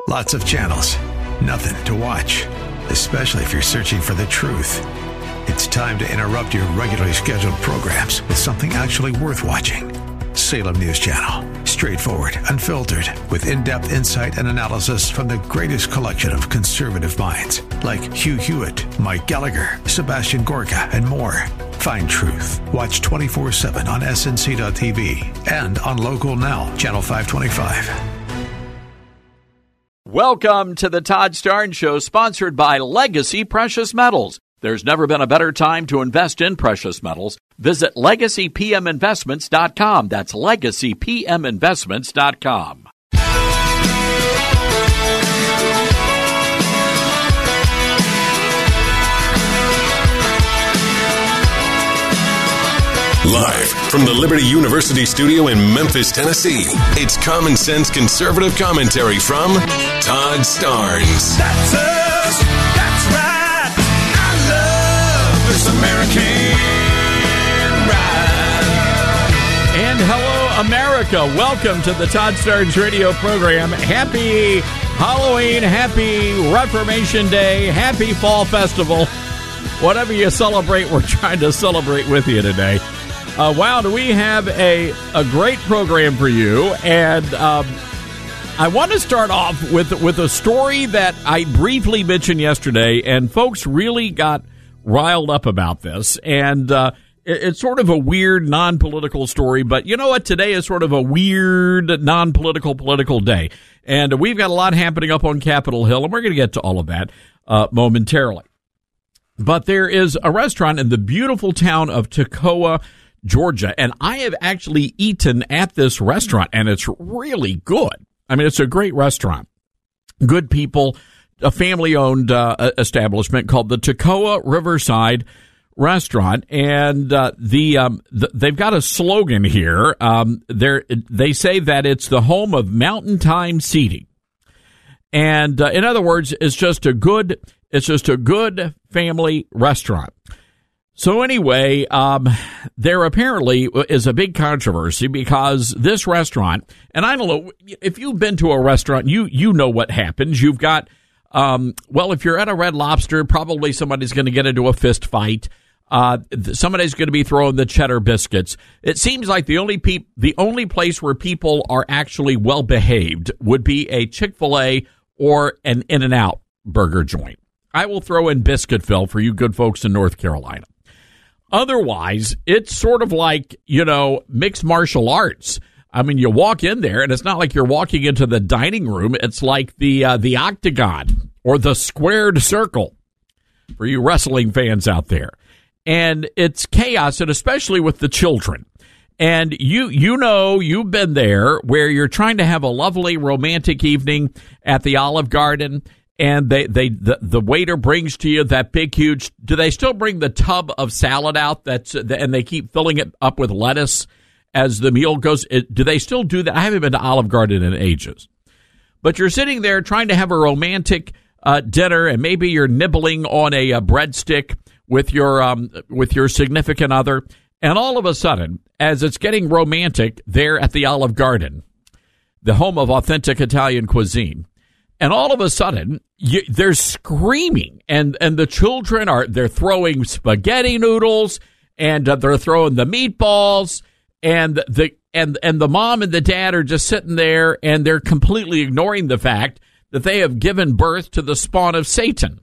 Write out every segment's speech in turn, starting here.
Lots of channels, nothing to watch, especially if you're searching for the truth. It's time to interrupt your regularly scheduled programs with something actually worth watching. Salem News Channel. Straightforward, unfiltered, with in-depth insight and analysis from the greatest collection of conservative minds like Hugh Hewitt, Mike Gallagher, Sebastian Gorka, and more. Find truth. Watch 24/7 on SNC.TV and on Local Now, Channel 525. Welcome to the Todd Starnes Show, sponsored by Legacy Precious Metals. There's never been a better time to invest in precious metals. Visit LegacyPMInvestments.com. That's LegacyPMInvestments.com. Live from the Liberty University studio in Memphis, Tennessee, it's common sense conservative commentary from Todd Starnes. That's us. That's right. I love this American ride. And hello, America. Welcome to the Todd Starnes radio program. Happy Halloween, happy Reformation Day, happy Fall Festival. Whatever you celebrate, we're trying to celebrate with you today. Wow, do we have a great program for you. And I want to start off with a story that I briefly mentioned yesterday, and folks really got riled up about this. And it's sort of a weird, non-political story, but you know what? Today is sort of a weird, non-political, political day. And we've got a lot happening up on Capitol Hill, and we're going to get to all of that momentarily. But there is a restaurant in the beautiful town of Toccoa, Georgia, and I have actually eaten at this restaurant, and it's really good. I mean, it's a great restaurant. Good people, a family-owned establishment called the Toccoa Riverside Restaurant, and they've got a slogan here. They say that it's the home of mountain time seating, and in other words, it's just a good family restaurant. So anyway, there apparently is a big controversy because this restaurant, and I don't know, if you've been to a restaurant, you know what happens. You've got, if you're at a Red Lobster, probably somebody's going to get into a fist fight. Somebody's going to be throwing the cheddar biscuits. It seems like the only place where people are actually well behaved would be a Chick-fil-A or an In-N-Out burger joint. I will throw in Biscuitville for you good folks in North Carolina. Otherwise, it's sort of like, mixed martial arts. I mean, you walk in there, and it's not like you're walking into the dining room. It's like the octagon or the squared circle for you wrestling fans out there. And it's chaos, and especially with the children. And you've been there where you're trying to have a lovely romantic evening at the Olive Garden, and the waiter brings to you that big, huge. Do they still bring the tub of salad out? And they keep filling it up with lettuce as the meal goes. Do they still do that? I haven't been to Olive Garden in ages. But you're sitting there trying to have a romantic dinner, and maybe you're nibbling on a breadstick with your significant other, and all of a sudden, as it's getting romantic there at the Olive Garden, the home of authentic Italian cuisine. And all of a sudden, they're screaming, and the children they're throwing spaghetti noodles, and they're throwing the meatballs, and the mom and the dad are just sitting there, and they're completely ignoring the fact that they have given birth to the spawn of Satan.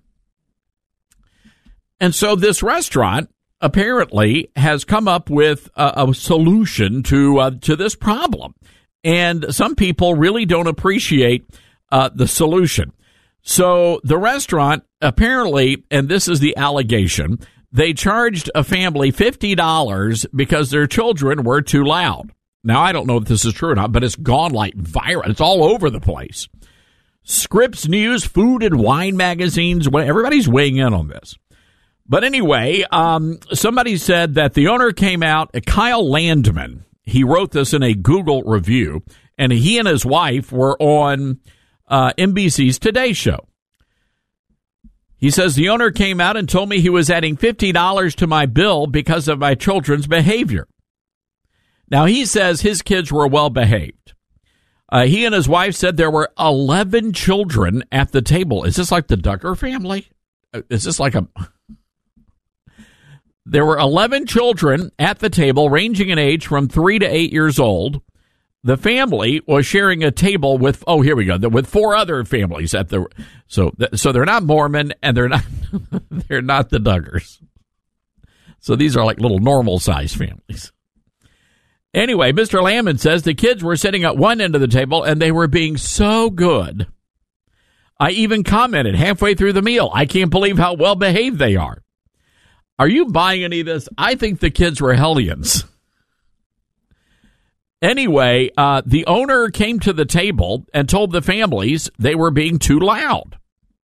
And so this restaurant apparently has come up with a solution to this problem, and some people really don't appreciate the solution. So the restaurant apparently, and this is the allegation, they charged a family $50 because their children were too loud. Now, I don't know if this is true or not, but it's gone like viral. It's all over the place. Scripps News, Food and Wine magazines, everybody's weighing in on this. But anyway, somebody said that the owner came out, Kyle Landman. He wrote this in a Google review, and he and his wife were on NBC's Today Show. He says, the owner came out and told me he was adding $50 to my bill because of my children's behavior. Now, he says his kids were well behaved. He and his wife said there were 11 children at the table. Is this like the Duggar family? Is this like a... There were 11 children at the table, ranging in age from 3 to 8 years old. The family was sharing a table with, oh, here we go, with 4 other families at the, so they're not Mormon and they're not the Duggars. So these are like little normal sized families. Anyway, Mr. Lamon says the kids were sitting at one end of the table and they were being so good. I even commented halfway through the meal, I can't believe how well behaved they are. Are you buying any of this? I think the kids were hellions. Anyway, the owner came to the table and told the families they were being too loud.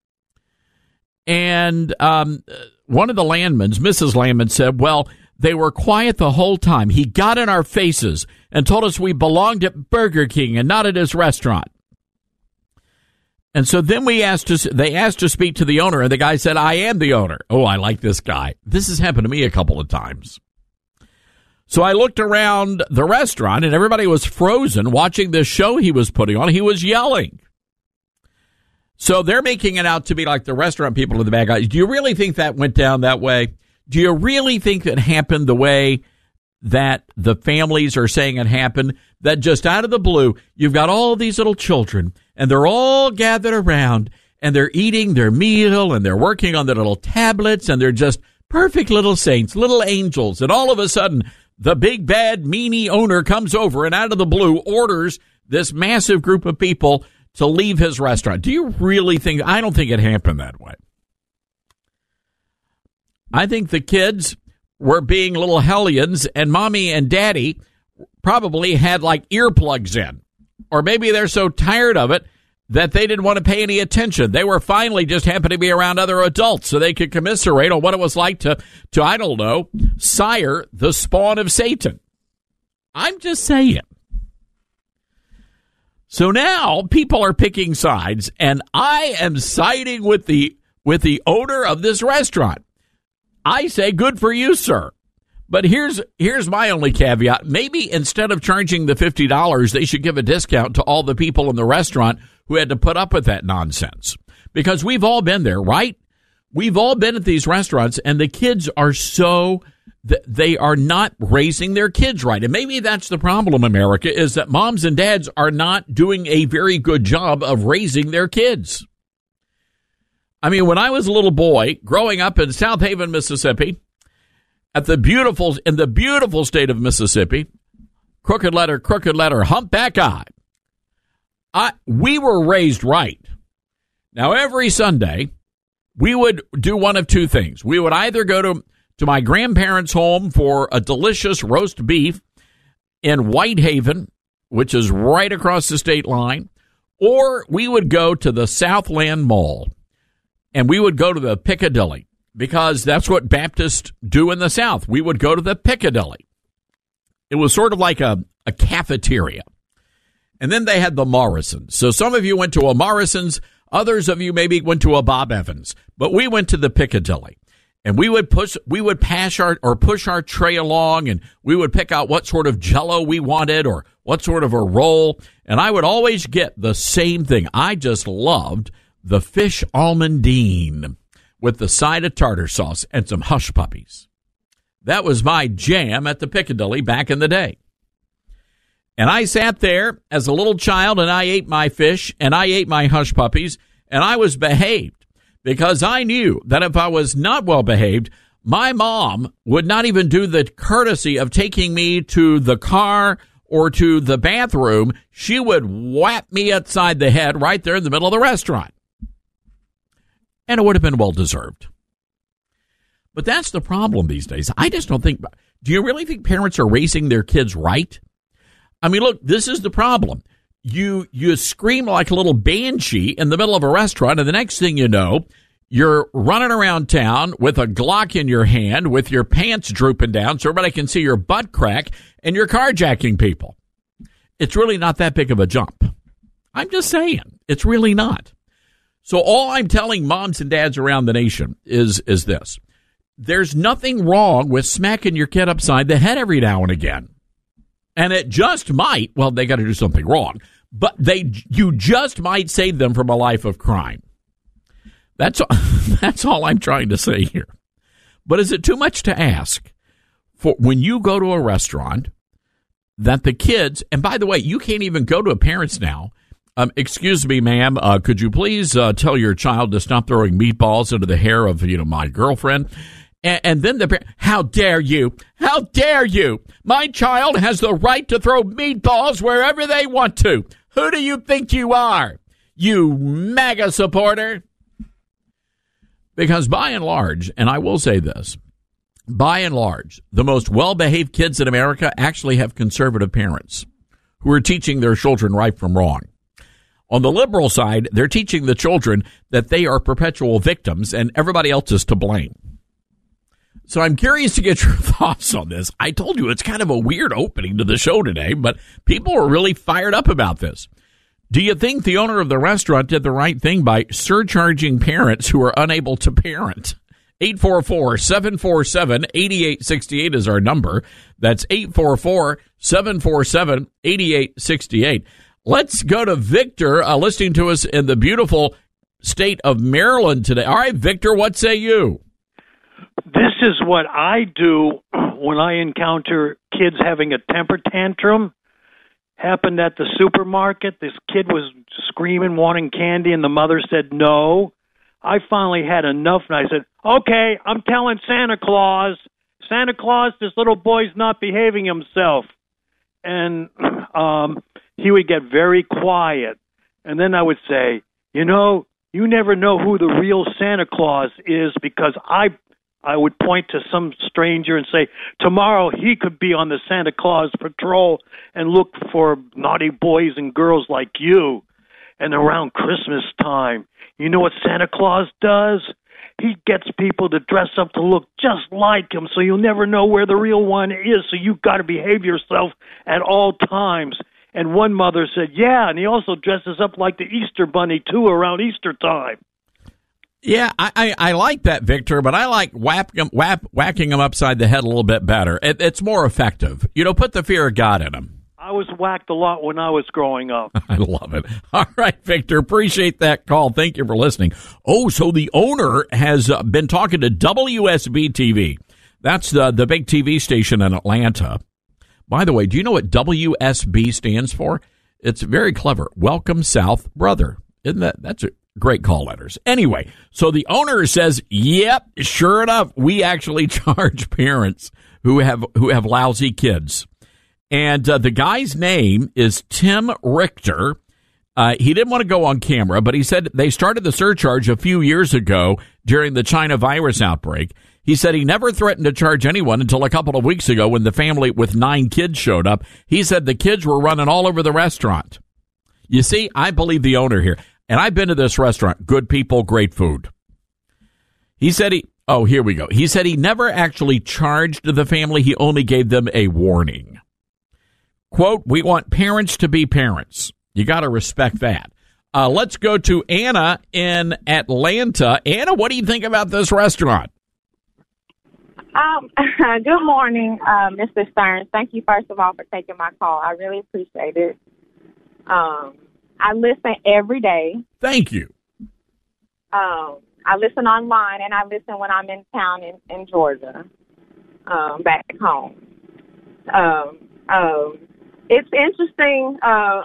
And one of the Landmans, Mrs. Landman, said, well, they were quiet the whole time. He got in our faces and told us we belonged at Burger King and not at his restaurant. And so then they asked to speak to the owner, and the guy said, I am the owner. Oh, I like this guy. This has happened to me a couple of times. So I looked around the restaurant, and everybody was frozen watching this show he was putting on. He was yelling. So they're making it out to be like the restaurant people are the bad guys. Do you really think that went down that way? Do you really think that happened the way that the families are saying it happened? That just out of the blue, you've got all these little children, and they're all gathered around, and they're eating their meal, and they're working on their little tablets, and they're just perfect little saints, little angels. And all of a sudden, the big, bad, meanie owner comes over and out of the blue orders this massive group of people to leave his restaurant. Do you really think? I don't think it happened that way. I think the kids were being little hellions, and mommy and daddy probably had like earplugs in. Or maybe they're so tired of it that they didn't want to pay any attention. They were finally just happened to be around other adults so they could commiserate on what it was like to I don't know, sire the spawn of Satan. I'm just saying. So now people are picking sides, and I am siding with the owner of this restaurant. I say good for you, sir. But here's my only caveat. Maybe instead of charging the $50, they should give a discount to all the people in the restaurant who had to put up with that nonsense. Because we've all been there, right? We've all been at these restaurants, and the kids are they are not raising their kids right. And maybe that's the problem, America, is that moms and dads are not doing a very good job of raising their kids. I mean, when I was a little boy growing up in South Haven, Mississippi, in the beautiful state of Mississippi, crooked letter, humpback I. We were raised right. Now, every Sunday, we would do one of two things. We would either go to my grandparents' home for a delicious roast beef in Whitehaven, which is right across the state line, or we would go to the Southland Mall, and we would go to the Piccadilly. Because that's what Baptists do in the South. We would go to the Piccadilly. It was sort of like a cafeteria. And then they had the Morrisons. So some of you went to a Morrisons. Others of you maybe went to a Bob Evans. But we went to the Piccadilly. And we would push our tray along, and we would pick out what sort of Jell-O we wanted or what sort of a roll. And I would always get the same thing. I just loved the fish almondine with the side of tartar sauce and some hush puppies. That was my jam at the Piccadilly back in the day. And I sat there as a little child, and I ate my fish, and I ate my hush puppies, and I was behaved because I knew that if I was not well behaved, my mom would not even do the courtesy of taking me to the car or to the bathroom. She would whap me upside the head right there in the middle of the restaurant. And it would have been well-deserved. But that's the problem these days. I just don't think... Do you really think parents are raising their kids right? I mean, look, this is the problem. You scream like a little banshee in the middle of a restaurant, and the next thing you know, you're running around town with a Glock in your hand, with your pants drooping down so everybody can see your butt crack, and you're carjacking people. It's really not that big of a jump. I'm just saying. It's really not. So all I'm telling moms and dads around the nation is this. There's nothing wrong with smacking your kid upside the head every now and again. And it just might, well, they got to do something wrong, but you just might save them from a life of crime. That's all I'm trying to say here. But is it too much to ask for when you go to a restaurant that the kids, and by the way, you can't even go to parents now. Excuse me, ma'am, could you please tell your child to stop throwing meatballs into the hair of, my girlfriend? And then the parent, how dare you? How dare you? My child has the right to throw meatballs wherever they want to. Who do you think you are? You MAGA supporter? Because by and large, and I will say this, by and large, the most well-behaved kids in America actually have conservative parents who are teaching their children right from wrong. On the liberal side, they're teaching the children that they are perpetual victims and everybody else is to blame. So I'm curious to get your thoughts on this. I told you it's kind of a weird opening to the show today, but people are really fired up about this. Do you think the owner of the restaurant did the right thing by surcharging parents who are unable to parent? 844-747-8868 is our number. That's 844-747-8868. Let's go to Victor, listening to us in the beautiful state of Maryland today. All right, Victor, what say you? This is what I do when I encounter kids having a temper tantrum. Happened at the supermarket. This kid was screaming, wanting candy, and the mother said no. I finally had enough, and I said, okay, I'm telling Santa Claus, this little boy's not behaving himself. And he would get very quiet. And then I would say, you never know who the real Santa Claus is, because I would point to some stranger and say, tomorrow he could be on the Santa Claus patrol and look for naughty boys and girls like you. And around Christmas time, you know what Santa Claus does? He gets people to dress up to look just like him, so you'll never know where the real one is, so you've got to behave yourself at all times. And one mother said, yeah, and he also dresses up like the Easter Bunny, too, around Easter time. Yeah, I like that, Victor, but I like whacking them upside the head a little bit better. It's more effective. Put the fear of God in them. I was whacked a lot when I was growing up. I love it. All right, Victor, appreciate that call. Thank you for listening. Oh, so the owner has been talking to WSB-TV. That's the big TV station in Atlanta. By the way, do you know what WSB stands for? It's very clever. Welcome South Brother. Isn't that's a great call letters. Anyway, so the owner says, yep, sure enough, we actually charge parents who have lousy kids. And the guy's name is Tim Richter. He didn't want to go on camera, but he said they started the surcharge a few years ago during the China virus outbreak. He said he never threatened to charge anyone until a couple of weeks ago when the family with 9 kids showed up. He said the kids were running all over the restaurant. You see, I believe the owner here. And I've been to this restaurant. Good people, great food. He said here we go. He said he never actually charged the family. He only gave them a warning. Quote, we want parents to be parents. You got to respect that. Let's go to Anna in Atlanta. Anna, what do you think about this restaurant? Good morning, Mr. Stearns. Thank you, first of all, for taking my call. I really appreciate it. I listen every day. Thank you. I listen online, and I listen when I'm in town in Georgia, back home. It's interesting. I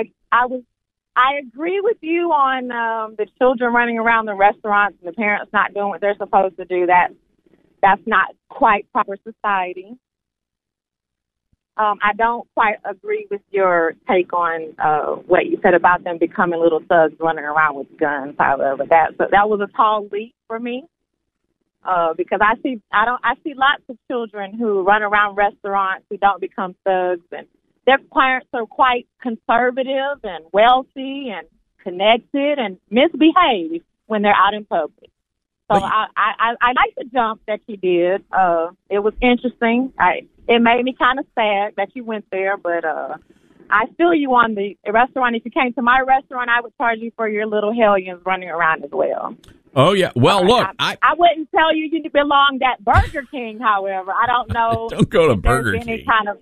agree with you on the children running around the restaurants and the parents not doing what they're supposed to do. That's not quite proper society. I don't quite agree with your take on what you said about them becoming little thugs running around with guns. However, that was a tall leap for me because I see lots of children who run around restaurants who don't become thugs, and their parents are quite conservative and wealthy and connected and misbehave when they're out in public. So I like the jump that you did. It was interesting. It made me kind of sad that you went there, but I feel you on the restaurant. If you came to my restaurant, I would charge you for your little hellions running around as well. Oh, yeah. Well, look. I wouldn't tell you belonged at Burger King, however. I don't know. Don't go to Burger King.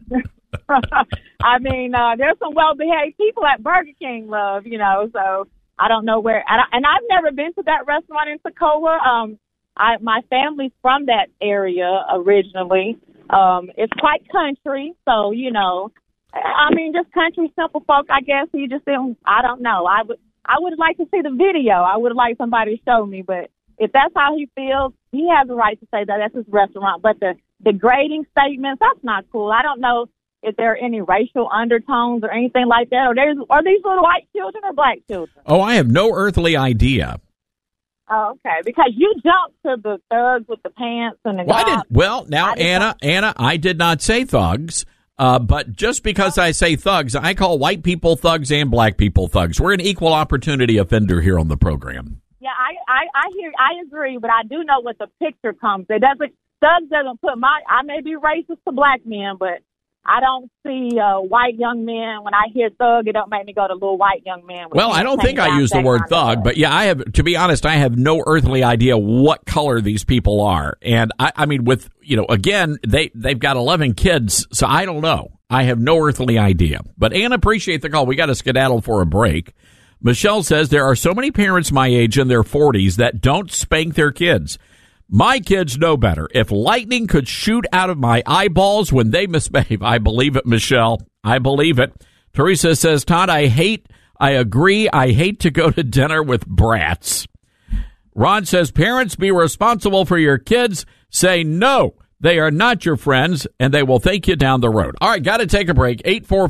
I mean, there's some well-behaved people at Burger King, love, so I don't know where. And I've never been to that restaurant in Toccoa. My family's from that area originally. It's quite country, so, just country simple folk, I guess. He just didn't, I don't know. I would like to see the video. I would like somebody to show me, but if that's how he feels, he has the right to say that that's his restaurant. But the degrading statements, that's not cool. I don't know if there are any racial undertones or anything like that. Are these little white children or black children? Oh, I have no earthly idea. Oh, okay. Because you jumped to the thugs with the pants and the Anna, I did not say thugs. But just because I say thugs, I call white people thugs and black people thugs. We're an equal opportunity offender here on the program. Yeah, I agree, but I do know what the picture comes. Thugs doesn't put I may be racist to black men, but I don't see white young men. When I hear thug, it don't make me go to little white young man. Well, I don't think I use the word thug, but yeah, to be honest, I have no earthly idea what color these people are. And I mean, with, again, they've got 11 kids, so I don't know. I have no earthly idea. But Ann, appreciate the call. We got to skedaddle for a break. Michelle says there are so many parents my age in their 40s that don't spank their kids. My kids know better. If lightning could shoot out of my eyeballs when they misbehave, I believe it, Michelle. I believe it. Teresa says, Todd, I agree. I hate to go to dinner with brats. Ron says, parents, be responsible for your kids. Say no. They are not your friends, and they will thank you down the road. All right, got to take a break.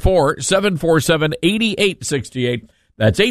844-747-8868. That's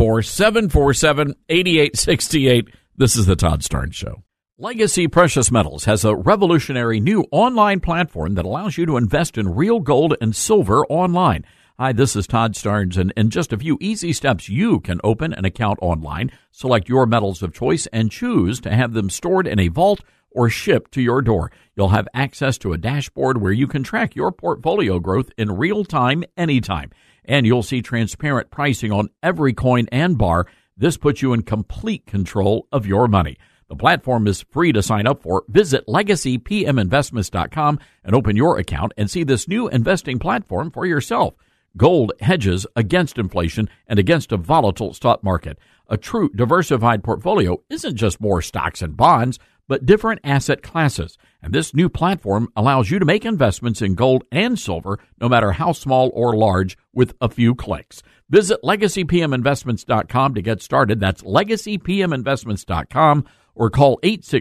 844-747-8868. This is the Todd Starnes Show. Legacy Precious Metals has a revolutionary new online platform that allows you to invest in real gold and silver online. Hi, this is Todd Starnes, and in just a few easy steps, you can open an account online, select your metals of choice, and choose to have them stored in a vault or shipped to your door. You'll have access to a dashboard where you can track your portfolio growth in real time, anytime. And you'll see transparent pricing on every coin and bar. This puts you in complete control of your money. The platform is free to sign up for. Visit LegacyPMInvestments.com and open your account and see this new investing platform for yourself. Gold hedges against inflation and against a volatile stock market. A true diversified portfolio isn't just more stocks and bonds, but different asset classes. And this new platform allows you to make investments in gold and silver, no matter how small or large, with a few clicks. Visit LegacyPMInvestments.com to get started. That's LegacyPMInvestments.com. Or call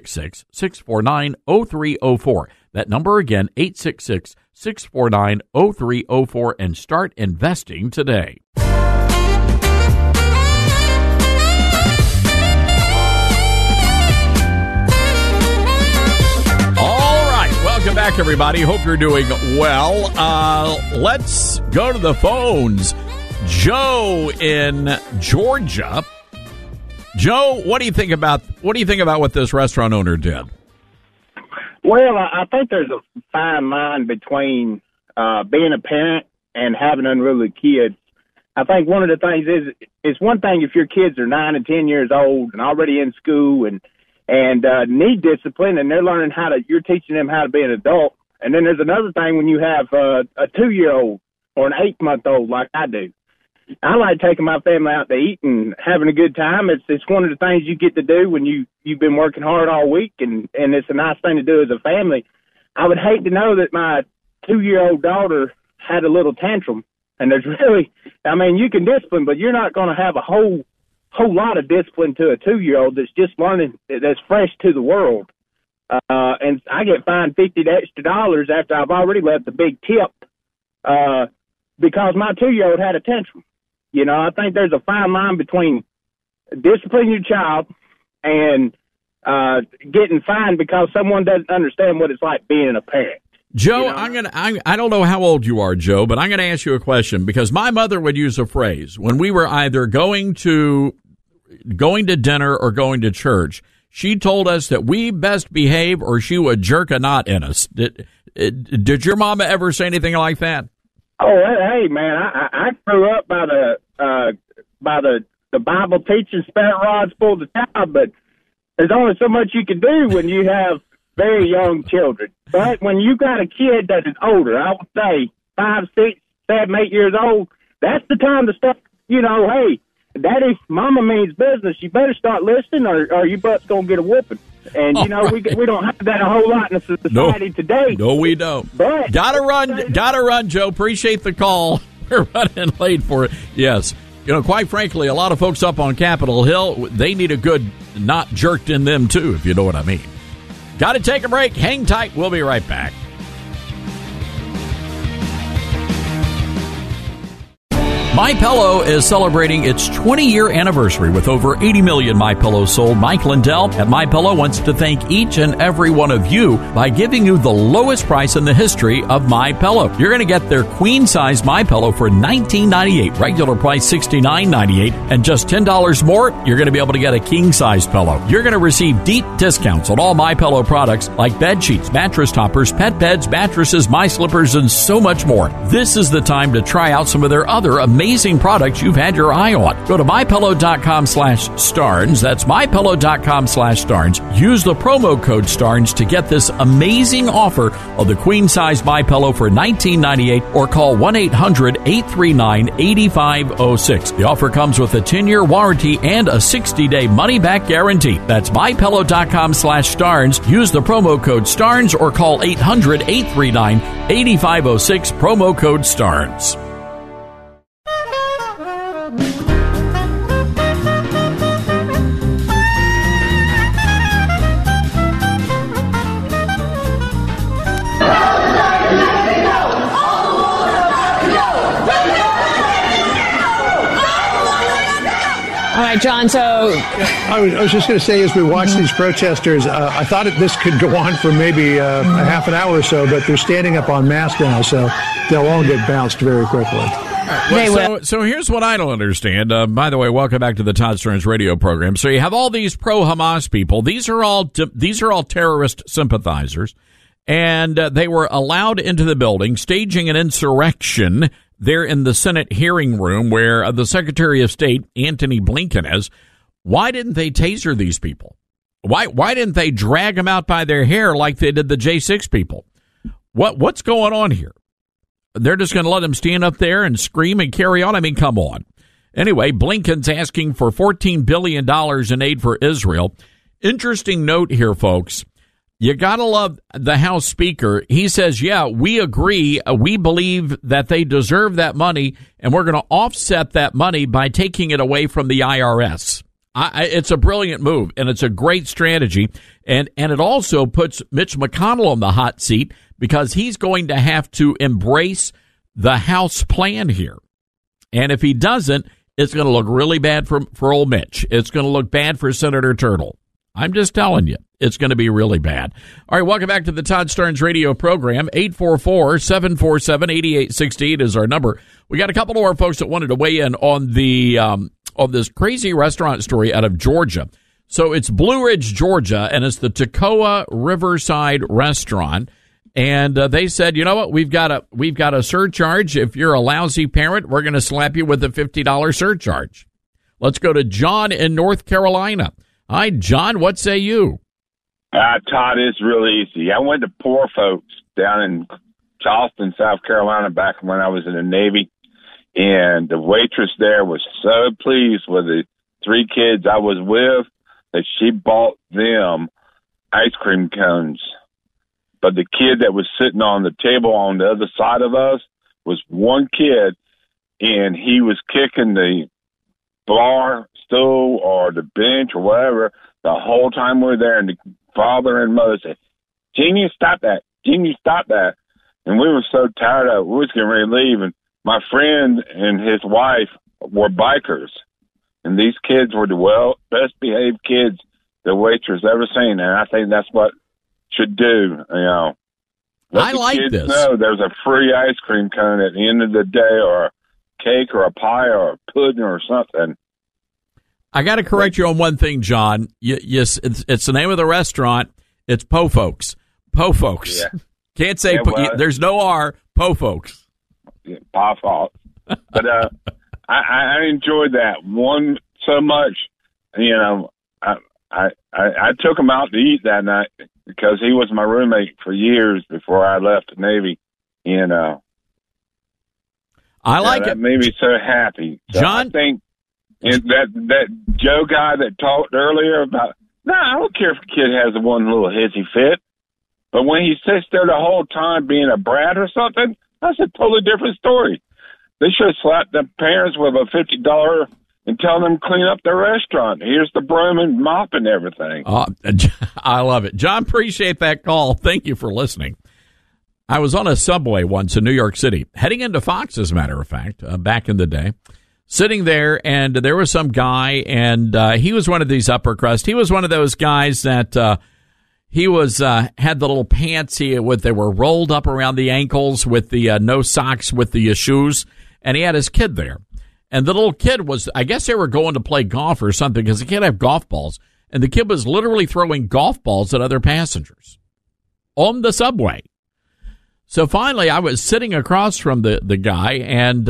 866-649-0304. That number again, 866-649-0304, and start investing today. All right, welcome back, everybody. Hope you're doing well. Let's go to the phones. Joe in Georgia. Joe, what do you think about what this restaurant owner did? Well, I think there's a fine line between being a parent and having unruly kids. I think one of the things is it's one thing if your kids are 9 and 10 years old and already in school and need discipline, and they're learning you're teaching them how to be an adult. And then there's another thing when you have a 2-year-old or an 8-month-old like I do. I like taking my family out to eat and having a good time. It's one of the things you get to do when you've been working hard all week, and it's a nice thing to do as a family. I would hate to know that my 2-year-old daughter had a little tantrum, and there's really, you can discipline, but you're not going to have a whole lot of discipline to a 2-year-old that's just learning, that's fresh to the world. And I get fined $50 extra after I've already left a big tip because my 2-year-old had a tantrum. I think there's a fine line between disciplining your child and getting fined because someone doesn't understand what it's like being a parent. Joe, I don't know how old you are, Joe, but I'm going to ask you a question because my mother would use a phrase when we were either going to dinner or going to church. She told us that we best behave or she would jerk a knot in us. Did your mama ever say anything like that? Oh, hey, man! I grew up by the Bible teaching spat rods for the child, but there's only so much you can do when you have very young children. But when you got a kid that is older, I would say 5, 6, 7, 8 years old, that's the time to start, hey, Daddy, Mama means business. You better start listening or you butt's going to get a whooping. And, we don't have that a whole lot in the society today. No, we don't. But Gotta run, Joe. Appreciate the call. We're running late for it. Yes. Quite frankly, a lot of folks up on Capitol Hill, they need a good not jerked in them, too, if you know what I mean. Got to take a break. Hang tight. We'll be right back. MyPillow is celebrating its 20-year anniversary with over 80 million MyPillows sold. Mike Lindell at MyPillow wants to thank each and every one of you by giving you the lowest price in the history of MyPillow. You're going to get their queen-size MyPillow for $19.98, regular price $69.98, and just $10 more, you're going to be able to get a king-size pillow. You're going to receive deep discounts on all MyPillow products like bed sheets, mattress toppers, pet beds, mattresses, my slippers, and so much more. This is the time to try out some of their other amazing products you've had your eye on. Go to MyPillow.com/Starnes. That's MyPillow.com/Starnes. Use the promo code Starnes to get this amazing offer of the queen-size MyPillow for $19.98 or call 1-800-839-8506. The offer comes with a 10-year warranty and a 60-day money-back guarantee. That's MyPillow.com/Starnes. Use the promo code Starnes or call 800-839-8506. Promo code Starnes. All right, John, so... I was just going to say, as we watch these protesters, I thought this could go on for maybe a half an hour or so, but they're standing up en masse now, so they'll all get bounced very quickly. So here's what I don't understand. By the way, welcome back to the Todd Starnes radio program. So you have all these pro-Hamas people. These are all terrorist sympathizers, and they were allowed into the building, staging an insurrection there in the Senate hearing room where the Secretary of State, Antony Blinken, is. Why didn't they taser these people? Why didn't they drag them out by their hair like they did the J6 people? What's going on here? They're just going to let them stand up there and scream and carry on? I mean, come on. Anyway, Blinken's asking for $14 billion in aid for Israel. Interesting note here, folks. You got to love the House Speaker. He says, yeah, we agree. We believe that they deserve that money, and we're going to offset that money by taking it away from the IRS. It's a brilliant move, and it's a great strategy. And it also puts Mitch McConnell on the hot seat because he's going to have to embrace the House plan here. And if he doesn't, it's going to look really bad for old Mitch. It's going to look bad for Senator Turtle. I'm just telling you, it's going to be really bad. All right, welcome back to the Todd Starnes radio program. 844-747-8868 is our number. We got a couple more folks that wanted to weigh in on the on this crazy restaurant story out of Georgia. So it's Blue Ridge, Georgia, and it's the Toccoa Riverside Restaurant. And they said, you know what, we've got a surcharge. If you're a lousy parent, we're going to slap you with a $50 surcharge. Let's go to John in North Carolina. Hi, John. What say you? Todd, it's real easy. I went to Poor Folks down in Charleston, South Carolina, back when I was in the Navy, and the waitress there was so pleased with the 3 kids I was with that she bought them ice cream cones. But the kid that was sitting on the table on the other side of us was one kid, and he was kicking the bar stool or the bench or whatever the whole time we were there, and the father and mother said, "Genius, stop that. Genius, stop that." And we were so tired of it, we was getting ready to leave, and my friend and his wife were bikers, and these kids were the best behaved kids the waitress ever seen, and I think that's what should do, you know. I like this. No, there's a free ice cream cone at the end of the day, or a cake, or a pie, or a pudding, or something. I got to correct you on one thing, John. Yes, it's the name of the restaurant. It's Po Folks. Po Folks. Yeah. Can't say there's no R. Po Folks. Yeah, Pa Folks. But I enjoyed that one so much. You know, I took him out to eat that night because he was my roommate for years before I left the Navy. You know, I like that it. made me so happy. So John? I think that Joe guy that talked earlier about, I don't care if a kid has one little hissy fit, but when he sits there the whole time being a brat or something, that's a totally different story. They should have slapped the parents with a $50 and tell them clean up the restaurant. Here's the broom and mop and everything. I love it. John, appreciate that call. Thank you for listening. I was on a subway once in New York City, heading into Fox, as a matter of fact, back in the day, sitting there, and there was some guy, and he was one of these upper crust. He was one of those guys that he was had the little pants. They were rolled up around the ankles with the no socks with the shoes, and he had his kid there. And the little kid was, I guess they were going to play golf or something because the kid had golf balls. And the kid was literally throwing golf balls at other passengers on the subway. So finally, I was sitting across from the guy, and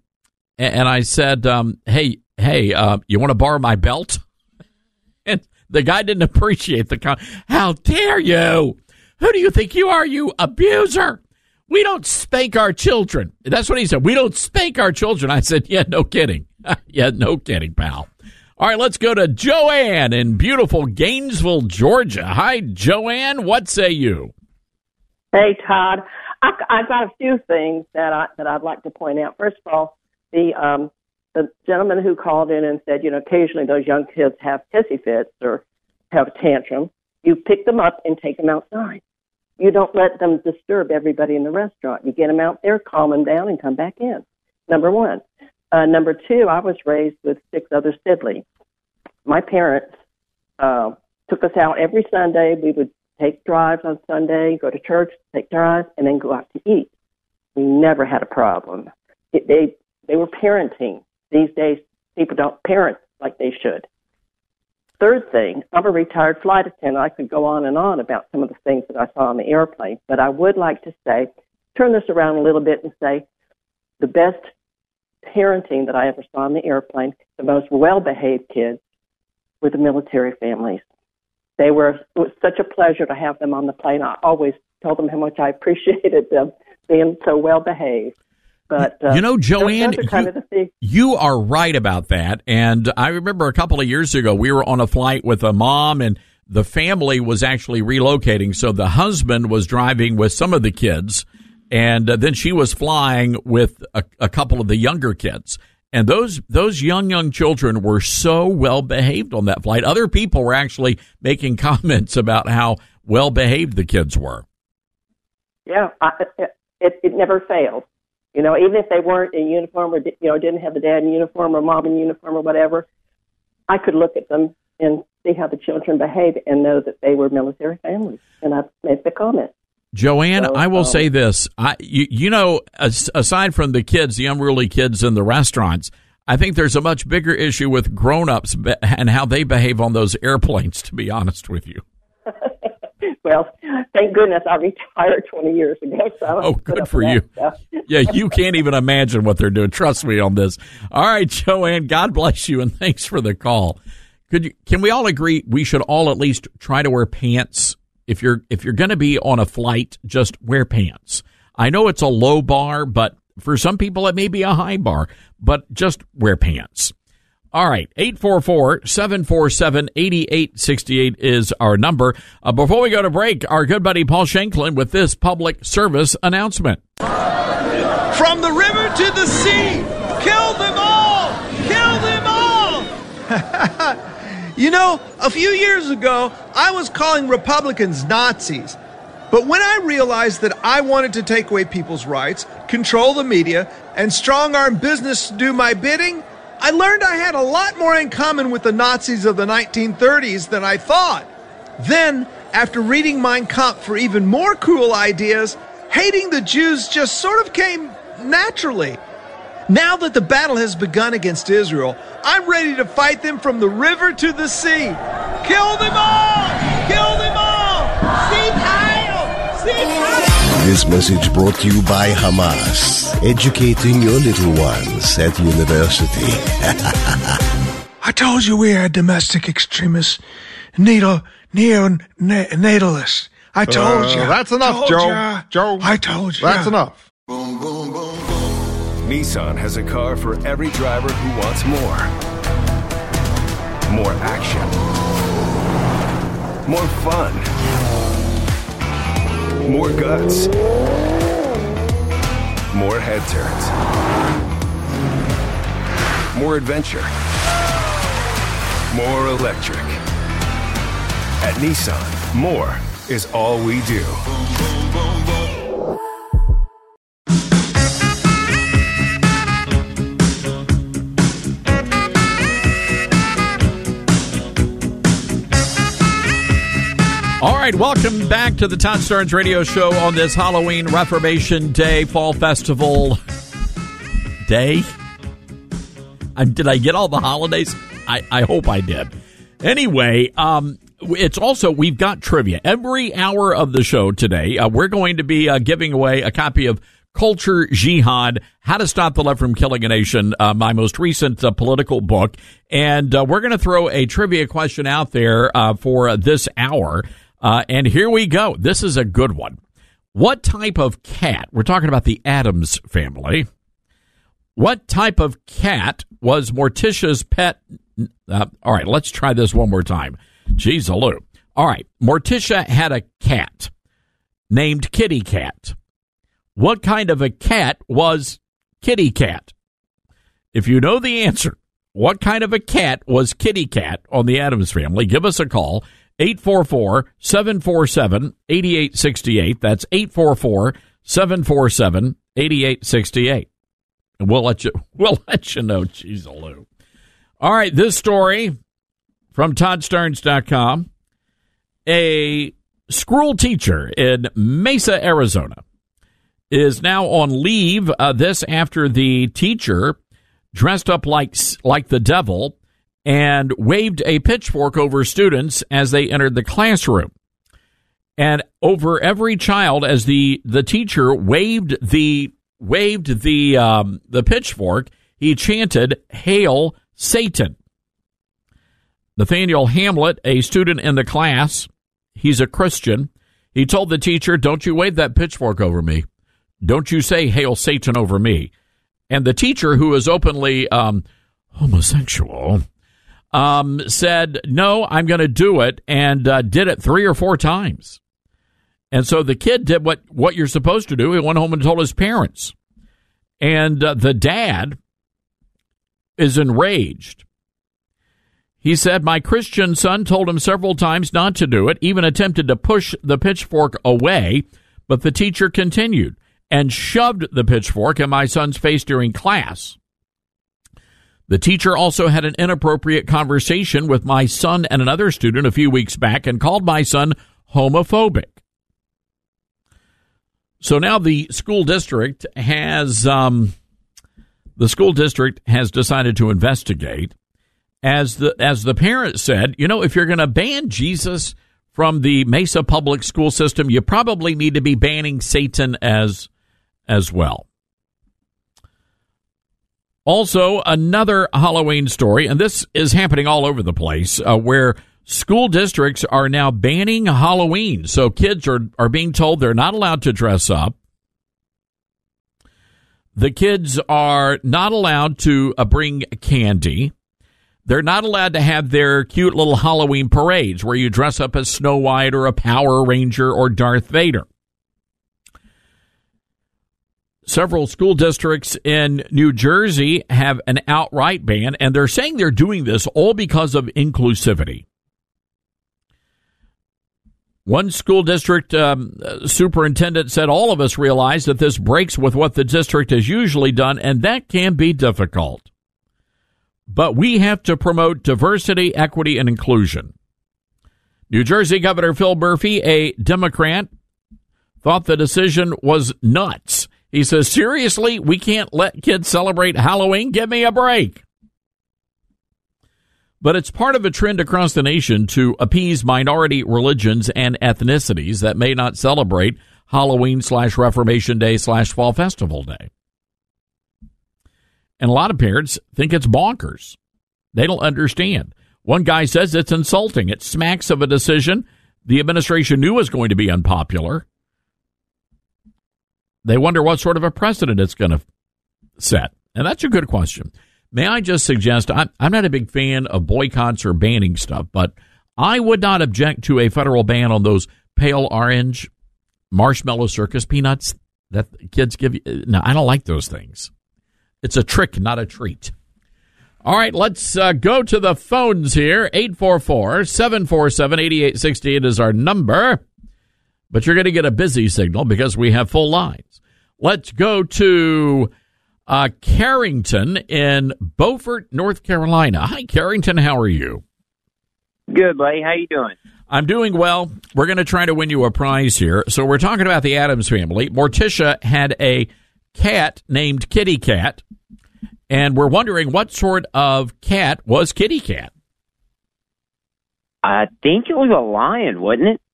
I said, hey, you want to borrow my belt? And the guy didn't appreciate how dare you? Who do you think you are, you abuser? We don't spank our children. That's what he said. We don't spank our children. I said, yeah, no kidding. Yeah, no kidding, pal. All right, let's go to Joanne in beautiful Gainesville, Georgia. Hi, Joanne. What say you? Hey, Todd. I've got a few things that I'd like to point out. First of all, the gentleman who called in and said, occasionally those young kids have hissy fits or have a tantrum. You pick them up and take them outside. You don't let them disturb everybody in the restaurant. You get them out there, calm them down, and come back in. Number one. Number two, I was raised with 6 other siblings. My parents took us out every Sunday. We would take drives on Sunday, go to church, take drives, and then go out to eat. We never had a problem. They were parenting. These days, people don't parent like they should. Third thing, I'm a retired flight attendant. I could go on and on about some of the things that I saw on the airplane, but I would like to turn this around a little bit and say the best parenting that I ever saw on the airplane, the most well-behaved kids were the military families. It was such a pleasure to have them on the plane. I always told them how much I appreciated them being so well-behaved. But, Joanne, you are right about that. And I remember a couple of years ago, we were on a flight with a mom, and the family was actually relocating. So the husband was driving with some of the kids, and then she was flying with a couple of the younger kids. And those young children were so well behaved on that flight. Other people were actually making comments about how well behaved the kids were. Yeah, it never failed. Even if they weren't in uniform or didn't have the dad in uniform or mom in uniform or whatever, I could look at them and see how the children behaved and know that they were military families. And I made the comment. Joanne, I will say this. Aside from the kids, the unruly kids in the restaurants, I think there's a much bigger issue with grown-ups and how they behave on those airplanes, to be honest with you. Well, thank goodness I retired 20 years ago. So good for you. Yeah, you can't even imagine what they're doing. Trust me on this. All right, Joanne, God bless you, and thanks for the call. Can we all agree we should all at least try to wear pants? If you're going to be on a flight, just wear pants. I know it's a low bar, but for some people it may be a high bar, but just wear pants. All right, 844-747-8868 is our number. Before we go to break, our good buddy Paul Shanklin with this public service announcement. From the river to the sea, kill them all! Kill them all! A few years ago, I was calling Republicans Nazis. But when I realized that I wanted to take away people's rights, control the media, and strong-arm business to do my bidding, I learned I had a lot more in common with the Nazis of the 1930s than I thought. Then, after reading Mein Kampf for even more cruel ideas, hating the Jews just sort of came naturally. Now that the battle has begun against Israel, I'm ready to fight them from the river to the sea. Kill them all! Kill them all! Sieg Heil! Sieg Heil! This message brought to you by Hamas, educating your little ones at university. I told you we are domestic extremists, neonatalists. I told you. That's enough, Joe. Joe, I told you. That's enough. Nissan has a car for every driver who wants more. More action. More fun. More guts. More head turns. More adventure. More electric. At Nissan, more is all we do. All right, welcome back to the Todd Starnes Radio Show on this Halloween Reformation Day Fall Festival Day. Did I get all the holidays? I hope I did. Anyway, it's also, we've got trivia. Every hour of the show today, we're going to be giving away a copy of Culture Jihad, How to Stop the Left from Killing a Nation, my most recent political book. And we're going to throw a trivia question out there for this hour. And here we go. This is a good one. What type of cat, we're talking about the Addams family, what type of cat was Morticia's pet? All right, let's try this one more time. Jeez, Lou. All right, Morticia had a cat named Kitty Cat. What kind of a cat was Kitty Cat? If you know the answer, what kind of a cat was Kitty Cat on the Addams family? Give us a call. 844-747-8868. That's 844-747-8868. And we'll let you know. Jeez, Lou. All right, this story from ToddStarnes.com. A school teacher in Mesa, Arizona, is now on leave. This after the teacher dressed up like the devil and waved a pitchfork over students as they entered the classroom. And over every child, as the teacher waved the pitchfork, he chanted, "Hail Satan." Nathaniel Hamlet, a student in the class, he's a Christian, he told the teacher, "Don't you wave that pitchfork over me. Don't you say Hail Satan over me." And the teacher, who is openly homosexual, said, "No, I'm going to do it," and did it 3 or 4 times. And so the kid did what you're supposed to do. He went home and told his parents. And the dad is enraged. He said, "My Christian son told him several times not to do it, even attempted to push the pitchfork away, but the teacher continued and shoved the pitchfork in my son's face during class. The teacher also had an inappropriate conversation with my son and another student a few weeks back and called my son homophobic." So now the school district has decided to investigate. As the parent said, if you're going to ban Jesus from the Mesa public school system, you probably need to be banning Satan as well. Also, another Halloween story, and this is happening all over the place, where school districts are now banning Halloween. So kids are being told they're not allowed to dress up. The kids are not allowed to bring candy. They're not allowed to have their cute little Halloween parades where you dress up as Snow White or a Power Ranger or Darth Vader. Several school districts in New Jersey have an outright ban, and they're saying they're doing this all because of inclusivity. One school district superintendent said, "All of us realize that this breaks with what the district has usually done, and that can be difficult. But we have to promote diversity, equity, and inclusion." New Jersey Governor Phil Murphy, a Democrat, thought the decision was nuts. He says, "Seriously, we can't let kids celebrate Halloween? Give me a break." But it's part of a trend across the nation to appease minority religions and ethnicities that may not celebrate Halloween/Reformation Day/Fall Festival Day. And a lot of parents think it's bonkers. They don't understand. One guy says it's insulting. It smacks of a decision the administration knew was going to be unpopular. They wonder what sort of a precedent it's going to set? And that's a good question. May I just suggest, I'm not a big fan of boycotts or banning stuff, but I would not object to a federal ban on those pale orange marshmallow circus peanuts that kids give you. No, I don't like those things. It's a trick, not a treat. All right, let's go to the phones here. 844-747-8868 is our number. But you're going to get a busy signal because we have full lines. Let's go to Carrington in Beaufort, North Carolina. Hi, Carrington. How are you? Good, buddy. How you doing? I'm doing well. We're going to try to win you a prize here. So we're talking about the Addams family. Morticia had a cat named Kitty Cat, and we're wondering what sort of cat was Kitty Cat? I think it was a lion, wasn't it?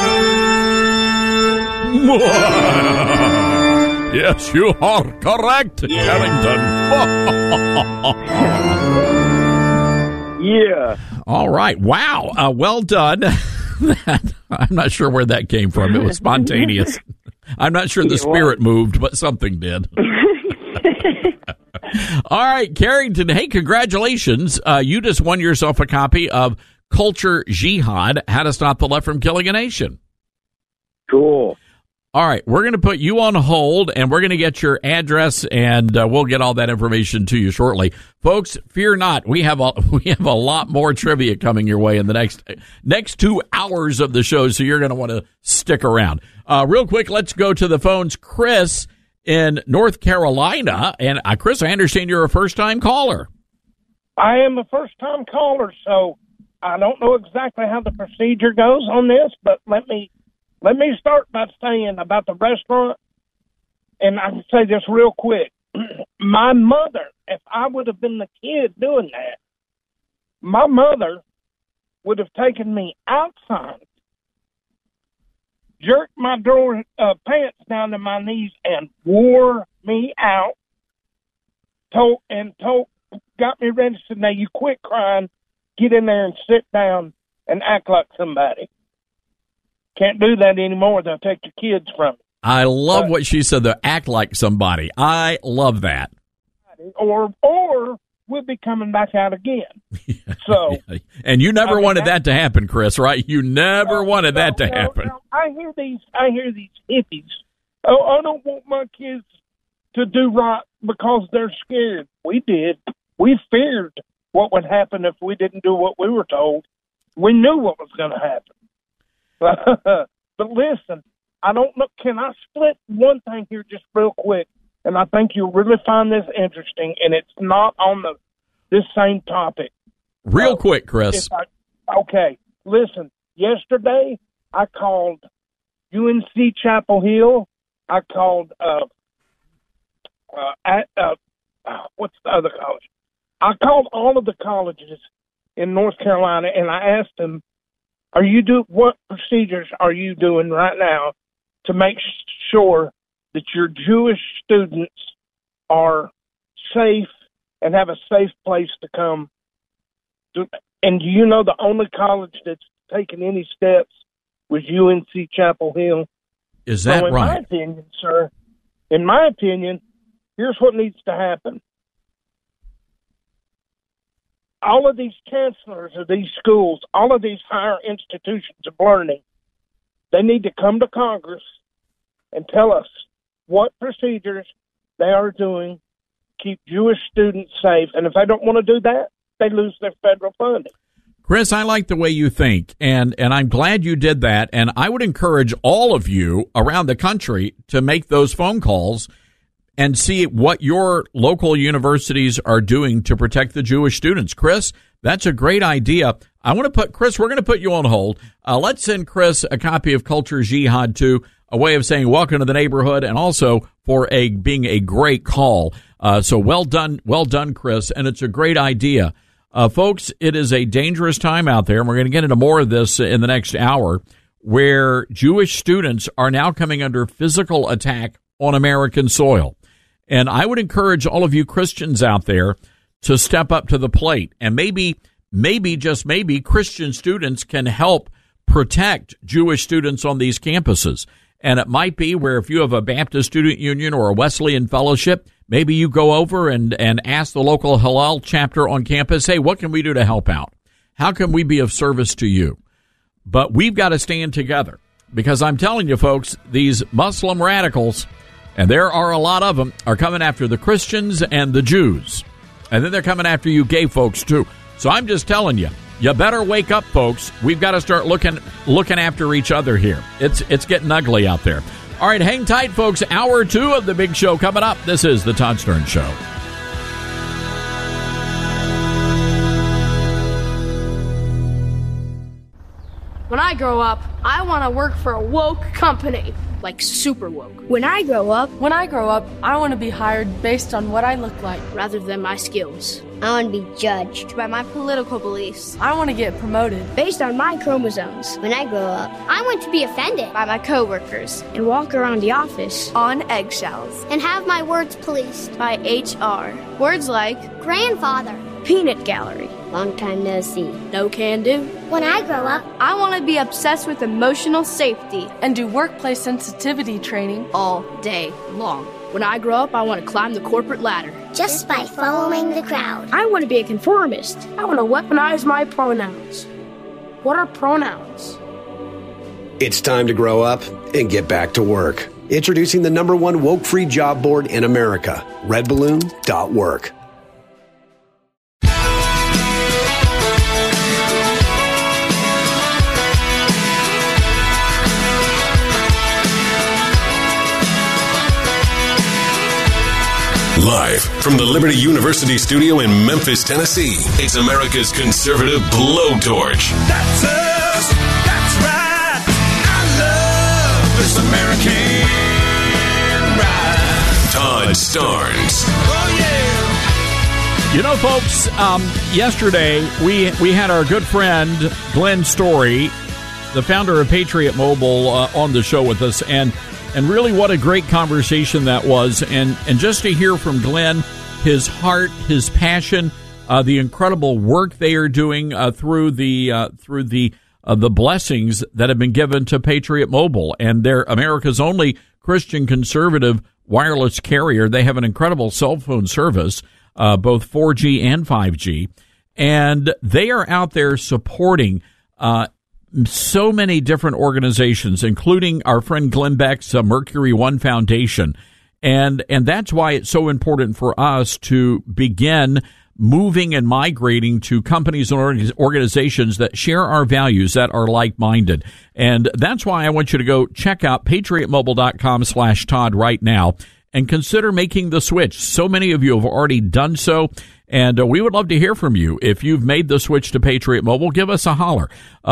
Yes, you are correct, Carrington. Yeah. All right. Wow. Well done. I'm not sure where that came from. It was spontaneous. I'm not sure the spirit moved, but something did. All right, Carrington. Hey, congratulations. You just won yourself a copy of Culture Jihad, How to Stop the Left from Killing a Nation. Cool. All right, we're going to put you on hold, and we're going to get your address, and we'll get all that information to you shortly. Folks, fear not. We have a lot more trivia coming your way in the next 2 hours of the show, so you're going to want to stick around. Real quick, let's go to the phones. Chris in North Carolina, and Chris, I understand you're a first-time caller. I am a first-time caller, so I don't know exactly how the procedure goes on this, but let me start by saying about the restaurant, and I can say this real quick. My mother, if I would have been the kid doing that, my mother would have taken me outside, jerked my pants down to my knees, and wore me out, got me ready to say, now you quit crying, get in there and sit down and act like somebody. Can't do that anymore. They'll take your kids from you. I love what she said, to act like somebody. I love that. Or we'll be coming back out again. So, and you never wanted that to happen, Chris, right? You never wanted that to happen. I hear these hippies. Oh, I don't want my kids to do right because they're scared. We did. We feared what would happen if we didn't do what we were told. We knew what was going to happen. But listen, I don't know. Can I split one thing here just real quick? And I think you'll really find this interesting, and it's not on this same topic. Real quick, Chris. Okay. Listen, yesterday I called UNC Chapel Hill. I called what's the other college? I called all of the colleges in North Carolina, and I asked them, what procedures are you doing right now to make sure that your Jewish students are safe and have a safe place to come? And do you know the only college that's taken any steps was UNC Chapel Hill? Is that in right? My opinion, sir, in my opinion, here's what needs to happen. All of these chancellors of these schools, all of these higher institutions of learning, they need to come to Congress and tell us what procedures they are doing to keep Jewish students safe. And if they don't want to do that, they lose their federal funding. Chris, I like the way you think, and I'm glad you did that. And I would encourage all of you around the country to make those phone calls and see what your local universities are doing to protect the Jewish students. Chris, that's a great idea. We're going to put you on hold. Let's send Chris a copy of Culture Jihad too, a way of saying welcome to the neighborhood, and also for being a great call. So well done, Chris, and it's a great idea. Folks, it is a dangerous time out there, and we're going to get into more of this in the next hour, where Jewish students are now coming under physical attack on American soil. And I would encourage all of you Christians out there to step up to the plate. And maybe, just maybe, Christian students can help protect Jewish students on these campuses. And it might be where if you have a Baptist Student Union or a Wesleyan Fellowship, maybe you go over and ask the local Hillel chapter on campus, hey, what can we do to help out? How can we be of service to you? But we've got to stand together, because I'm telling you, folks, these Muslim radicals, and there are a lot of them, are coming after the Christians and the Jews. And then they're coming after you gay folks, too. So I'm just telling you, you better wake up, folks. We've got to start looking after each other here. It's getting ugly out there. All right, hang tight, folks. Hour 2 of the big show coming up. This is the Todd Stern Show. When I grow up, I want to work for a woke company, like super woke. When I grow up, I want to be hired based on what I look like rather than my skills. I want to be judged by my political beliefs. I want to get promoted based on my chromosomes. When I grow up, I want to be offended by my coworkers and walk around the office on eggshells and have my words policed by HR. Words like grandfather, peanut gallery, long time no see, no can do. When I grow up, I want to be obsessed with emotional safety and do workplace sensitivity training all day long. When I grow up, I want to climb the corporate ladder just by following the crowd. I want to be a conformist. I want to weaponize my pronouns. What are pronouns? It's time to grow up and get back to work. Introducing the #1 woke-free job board in America, redballoon.work. Live from the Liberty University studio in Memphis, Tennessee, it's America's conservative blowtorch. That's us. That's right. I love this American ride. Todd Starnes. Oh, yeah. You know, folks, yesterday we had our good friend Glenn Story, the founder of Patriot Mobile, on the show with us, and really what a great conversation that was, and just to hear from Glenn, his heart, his passion, the incredible work they are doing through the blessings that have been given to Patriot Mobile, and they're America's only Christian conservative wireless carrier. They have an incredible cell phone service, both 4G and 5G, and they are out there supporting so many different organizations, including our friend Glenn Beck's Mercury One Foundation. And that's why it's so important for us to begin moving and migrating to companies and organizations that share our values, that are like-minded. And that's why I want you to go check out patriotmobile.com/Todd right now and consider making the switch. So many of you have already done so. And we would love to hear from you. If you've made the switch to Patriot Mobile, give us a holler.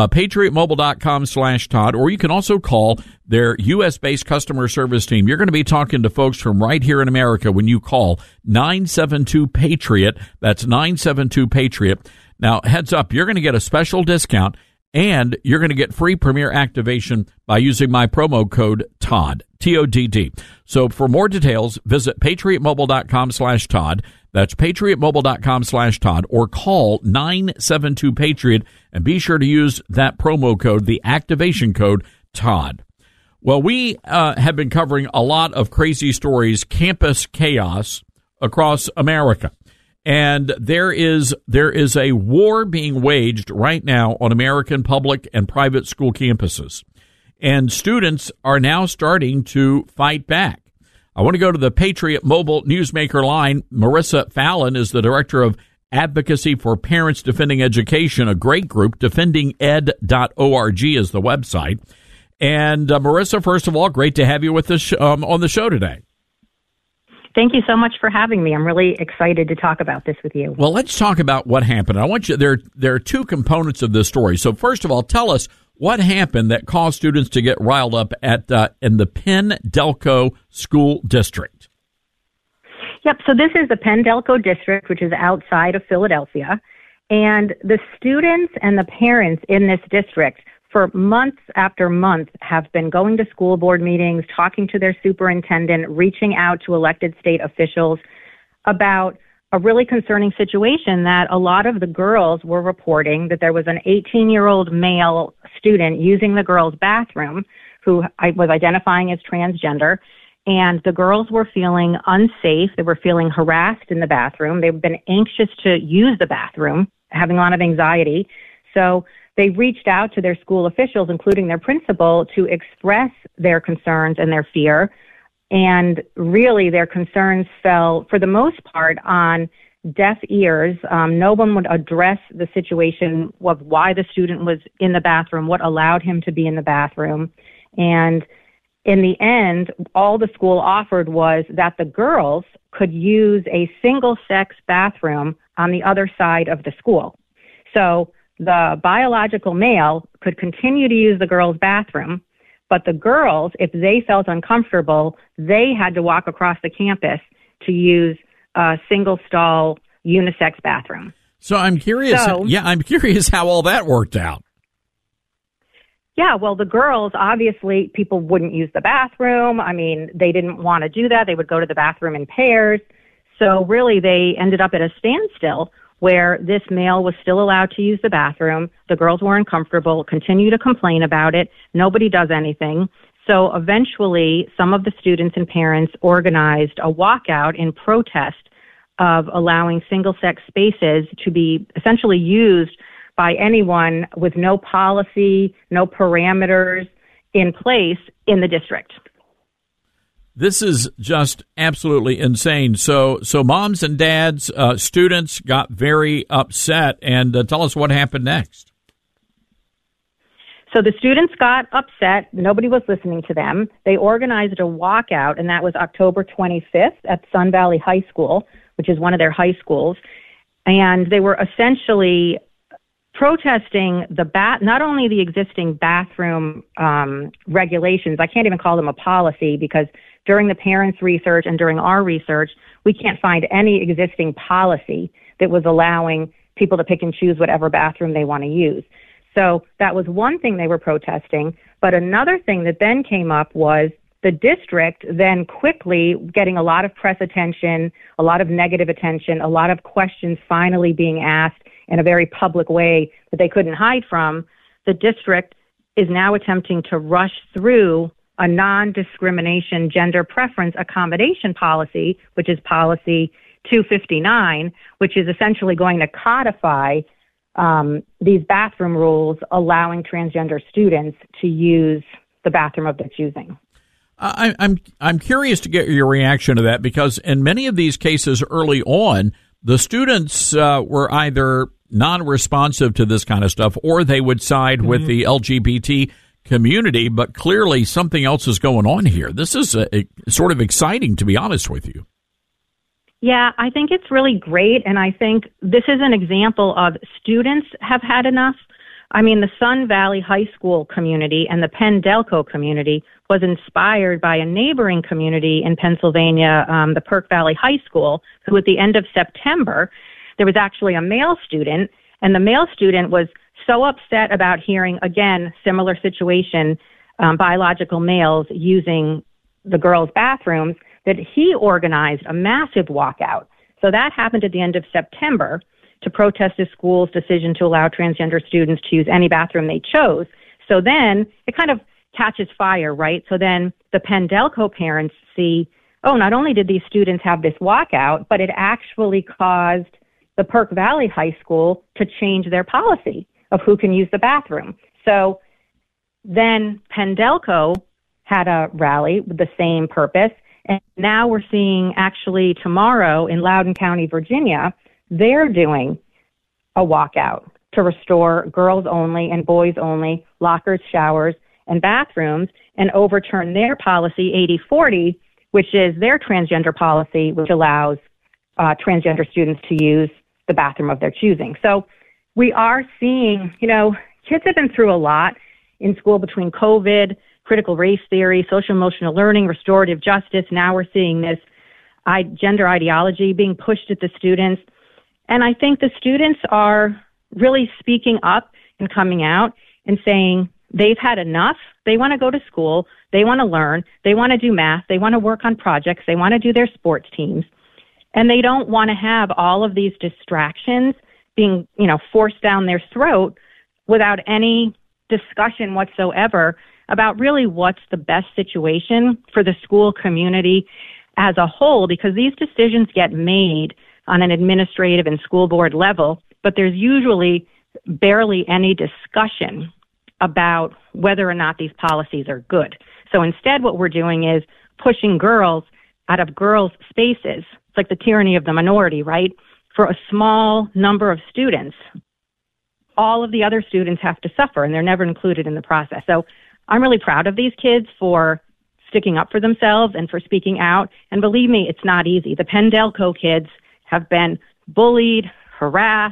PatriotMobile.com/Todd, or you can also call their U.S.-based customer service team. You're going to be talking to folks from right here in America when you call 972-PATRIOT. That's 972-PATRIOT. Now, heads up, you're going to get a special discount, and you're going to get free Premier activation by using my promo code TODD, T-O-D-D. So for more details, visit PatriotMobile.com/Todd. That's PatriotMobile.com/Todd, or call 972-PATRIOT, and be sure to use that promo code, the activation code, TODD. Well, we have been covering a lot of crazy stories, campus chaos across America. And there is a war being waged right now on American public and private school campuses. And students are now starting to fight back. I want to go to the Patriot Mobile Newsmaker line. Marissa Fallon is the director of Advocacy for Parents Defending Education, a great group. DefendingEd.org is the website. And Marissa, first of all, great to have you with us on the show today. Thank you so much for having me. I'm really excited to talk about this with you. Well, let's talk about what happened. I want you. There are two components of this story. So first of all, tell us what happened that caused students to get riled up in the Penn Delco School District. Yep. So this is the Penn Delco District, which is outside of Philadelphia, and the students and the parents in this district for months after months have been going to school board meetings, talking to their superintendent, reaching out to elected state officials about a really concerning situation that a lot of the girls were reporting that there was an 18-year-old male student using the girls' bathroom who was identifying as transgender, and the girls were feeling unsafe. They were feeling harassed in the bathroom. They've been anxious to use the bathroom, having a lot of anxiety. So they reached out to their school officials, including their principal, to express their concerns and their fear. And really, their concerns fell, for the most part, on deaf ears. No one would address the situation of why the student was in the bathroom, what allowed him to be in the bathroom. And in the end, all the school offered was that the girls could use a single-sex bathroom on the other side of the school. So the biological male could continue to use the girls' bathroom, but the girls, if they felt uncomfortable, they had to walk across the campus to use a single-stall unisex bathroom. So I'm curious. I'm curious how all that worked out. Yeah, well, the girls, obviously, people wouldn't use the bathroom. I mean, they didn't want to do that. They would go to the bathroom in pairs. So really, they ended up at a standstill where this male was still allowed to use the bathroom. The girls weren't comfortable, continue to complain about it. Nobody does anything. So eventually, some of the students and parents organized a walkout in protest of allowing single-sex spaces to be essentially used by anyone with no policy, no parameters in place in the district. This is just absolutely insane. So moms and dads, students got very upset. And tell us what happened next. So the students got upset. Nobody was listening to them. They organized a walkout, and that was October 25th at Sun Valley High School, which is one of their high schools. And they were essentially protesting not only the existing bathroom regulations. I can't even call them a policy because during the parents' research and during our research, we can't find any existing policy that was allowing people to pick and choose whatever bathroom they want to use. So that was one thing they were protesting. But another thing that then came up was the district then quickly getting a lot of press attention, a lot of negative attention, a lot of questions finally being asked in a very public way that they couldn't hide from. The district is now attempting to rush through a non-discrimination gender preference accommodation policy, which is policy 259, which is essentially going to codify these bathroom rules allowing transgender students to use the bathroom of their choosing. I'm curious to get your reaction to that, because in many of these cases early on, the students were either non-responsive to this kind of stuff, or they would side with the LGBT community, but clearly something else is going on here. This is sort of exciting, to be honest with you. Yeah, I think it's really great, and I think this is an example of students have had enough. I mean, the Sun Valley High School community and the Penn Delco community was inspired by a neighboring community in Pennsylvania, the Perk Valley High School, who at the end of September, there was actually a male student, and the male student was so upset about hearing, again, similar situation, biological males using the girls' bathrooms, that he organized a massive walkout. So that happened at the end of September to protest the school's decision to allow transgender students to use any bathroom they chose. So then it kind of catches fire, right? So then the Penn Delco parents see, oh, not only did these students have this walkout, but it actually caused the Perk Valley High School to change their policy of who can use the bathroom. So then Penn Delco had a rally with the same purpose. And now we're seeing actually tomorrow in Loudoun County, Virginia, they're doing a walkout to restore girls only and boys only lockers, showers, and bathrooms, and overturn their policy 8040, which is their transgender policy, which allows transgender students to use the bathroom of their choosing. So we are seeing, kids have been through a lot in school between COVID, critical race theory, social emotional learning, restorative justice. Now we're seeing this gender ideology being pushed at the students. And I think the students are really speaking up and coming out and saying they've had enough. They want to go to school. They want to learn. They want to do math. They want to work on projects. They want to do their sports teams. And they don't want to have all of these distractions being, forced down their throat without any discussion whatsoever about really what's the best situation for the school community as a whole, because these decisions get made on an administrative and school board level, but there's usually barely any discussion about whether or not these policies are good. So instead what we're doing is pushing girls out of girls' spaces. It's like the tyranny of the minority, right? For a small number of students, all of the other students have to suffer, and they're never included in the process. So I'm really proud of these kids for sticking up for themselves and for speaking out. And believe me, it's not easy. The Penn-Delco kids have been bullied, harassed,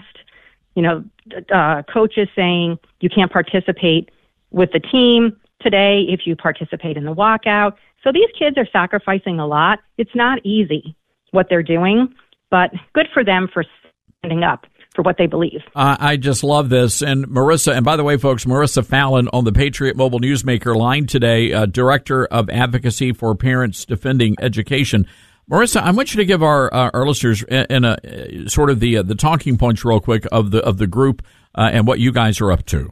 coaches saying you can't participate with the team today if you participate in the walkout. So these kids are sacrificing a lot. It's not easy what they're doing, but good for them for standing up for what they believe. I just love this. And Marissa, and by the way, folks, Marissa Fallon on the Patriot Mobile Newsmaker line today, Director of Advocacy for Parents Defending Education. Marissa, I want you to give our listeners in a sort of the talking points real quick of the group and what you guys are up to.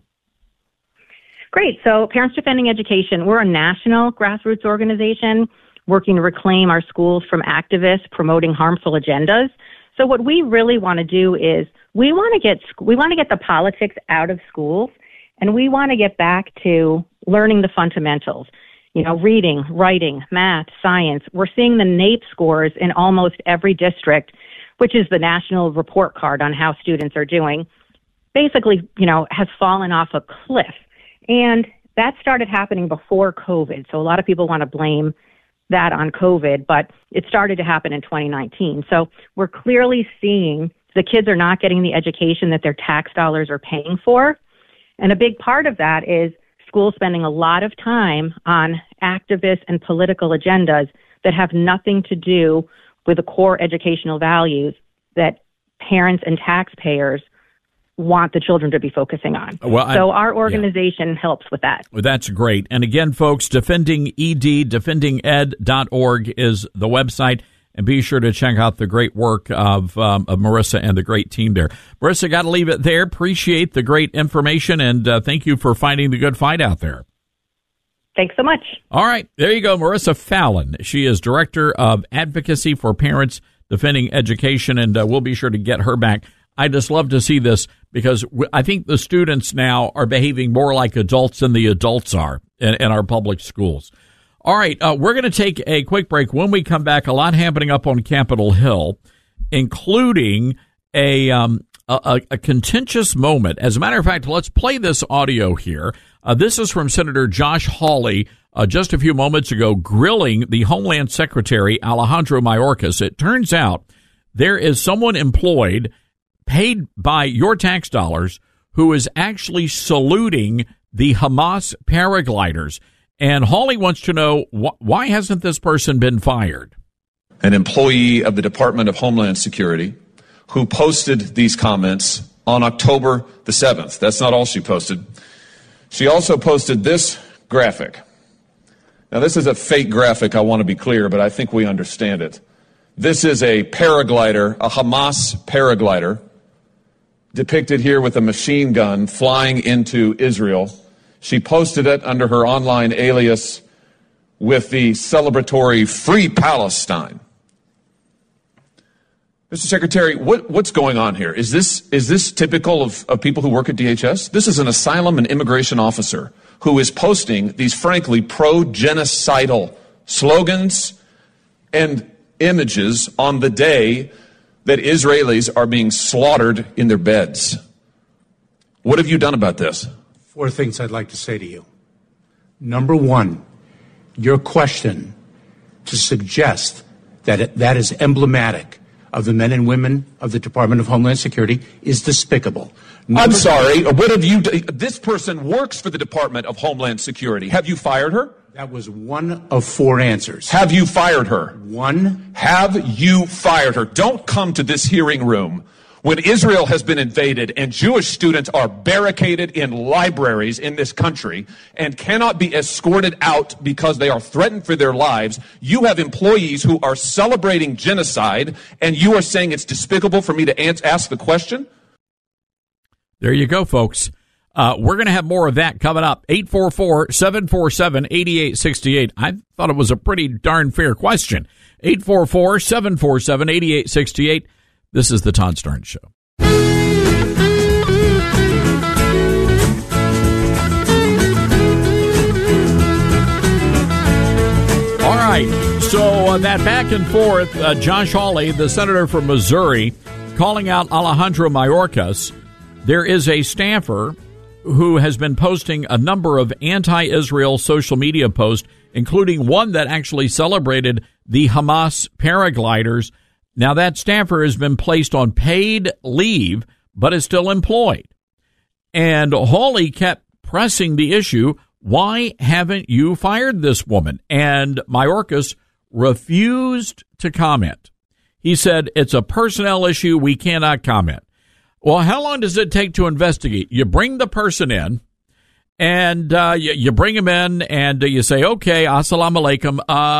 Great. So Parents Defending Education, we're a national grassroots organization working to reclaim our schools from activists promoting harmful agendas. So what we really want to do is we want to get the politics out of schools, and we want to get back to learning the fundamentals. Reading, writing, math, science. We're seeing the NAEP scores in almost every district, which is the national report card on how students are doing, basically, has fallen off a cliff. And that started happening before COVID. So a lot of people want to blame that on COVID, but it started to happen in 2019. So we're clearly seeing the kids are not getting the education that their tax dollars are paying for. And a big part of that is schools spending a lot of time on activist and political agendas that have nothing to do with the core educational values that parents and taxpayers want the children to be focusing on. So our organization helps with that. Well, that's great. And again, folks, defendinged.org is the website. And be sure to check out the great work of Marissa and the great team there. Marissa, got to leave it there. Appreciate the great information, and thank you for fighting the good fight out there. Thanks so much. All right. There you go, Marissa Fallon. She is Director of Advocacy for Parents Defending Education, and we'll be sure to get her back. I just love to see this because I think the students now are behaving more like adults than the adults are in our public schools. All right, we're going to take a quick break. When we come back, a lot happening up on Capitol Hill, including a contentious moment. As a matter of fact, let's play this audio here. This is from Senator Josh Hawley just a few moments ago grilling the Homeland Secretary, Alejandro Mayorkas. It turns out there is someone employed, paid by your tax dollars, who is actually saluting the Hamas paragliders. And Hawley wants to know, why hasn't this person been fired? An employee of the Department of Homeland Security who posted these comments on October the 7th. That's not all she posted. She also posted this graphic. Now, this is a fake graphic, I want to be clear, but I think we understand it. This is a paraglider, a Hamas paraglider, depicted here with a machine gun flying into Israel. She posted it under her online alias with the celebratory Free Palestine. Mr. Secretary, what's going on here? Is this typical of people who work at DHS? This is an asylum and immigration officer who is posting these, frankly, pro-genocidal slogans and images on the day that Israelis are being slaughtered in their beds. What have you done about this? 4 things I'd like to say to you. Number one, your question to suggest that that is emblematic of the men and women of the Department of Homeland Security is despicable. I'm sorry. What have you done? This person works for the Department of Homeland Security. Have you fired her? That was one of 4 answers. Have you fired her? One. Have you fired her? Don't come to this hearing room when Israel has been invaded and Jewish students are barricaded in libraries in this country and cannot be escorted out because they are threatened for their lives. You have employees who are celebrating genocide, and you are saying it's despicable for me to ask the question? There you go, folks. We're going to have more of that coming up. 844-747-8868. I thought it was a pretty darn fair question. 844-747-8868. This is the Todd Starnes Show. All right, so that back and forth, Josh Hawley, the senator from Missouri, calling out Alejandro Mayorkas. There is a staffer who has been posting a number of anti-Israel social media posts, including one that actually celebrated the Hamas paragliders. Now, that staffer has been placed on paid leave, but is still employed. And Hawley kept pressing the issue, why haven't you fired this woman? And Mayorkas refused to comment. He said, it's a personnel issue. We cannot comment. Well, how long does it take to investigate? You bring the person in, and you bring him in, and you say, okay, assalamu alaikum.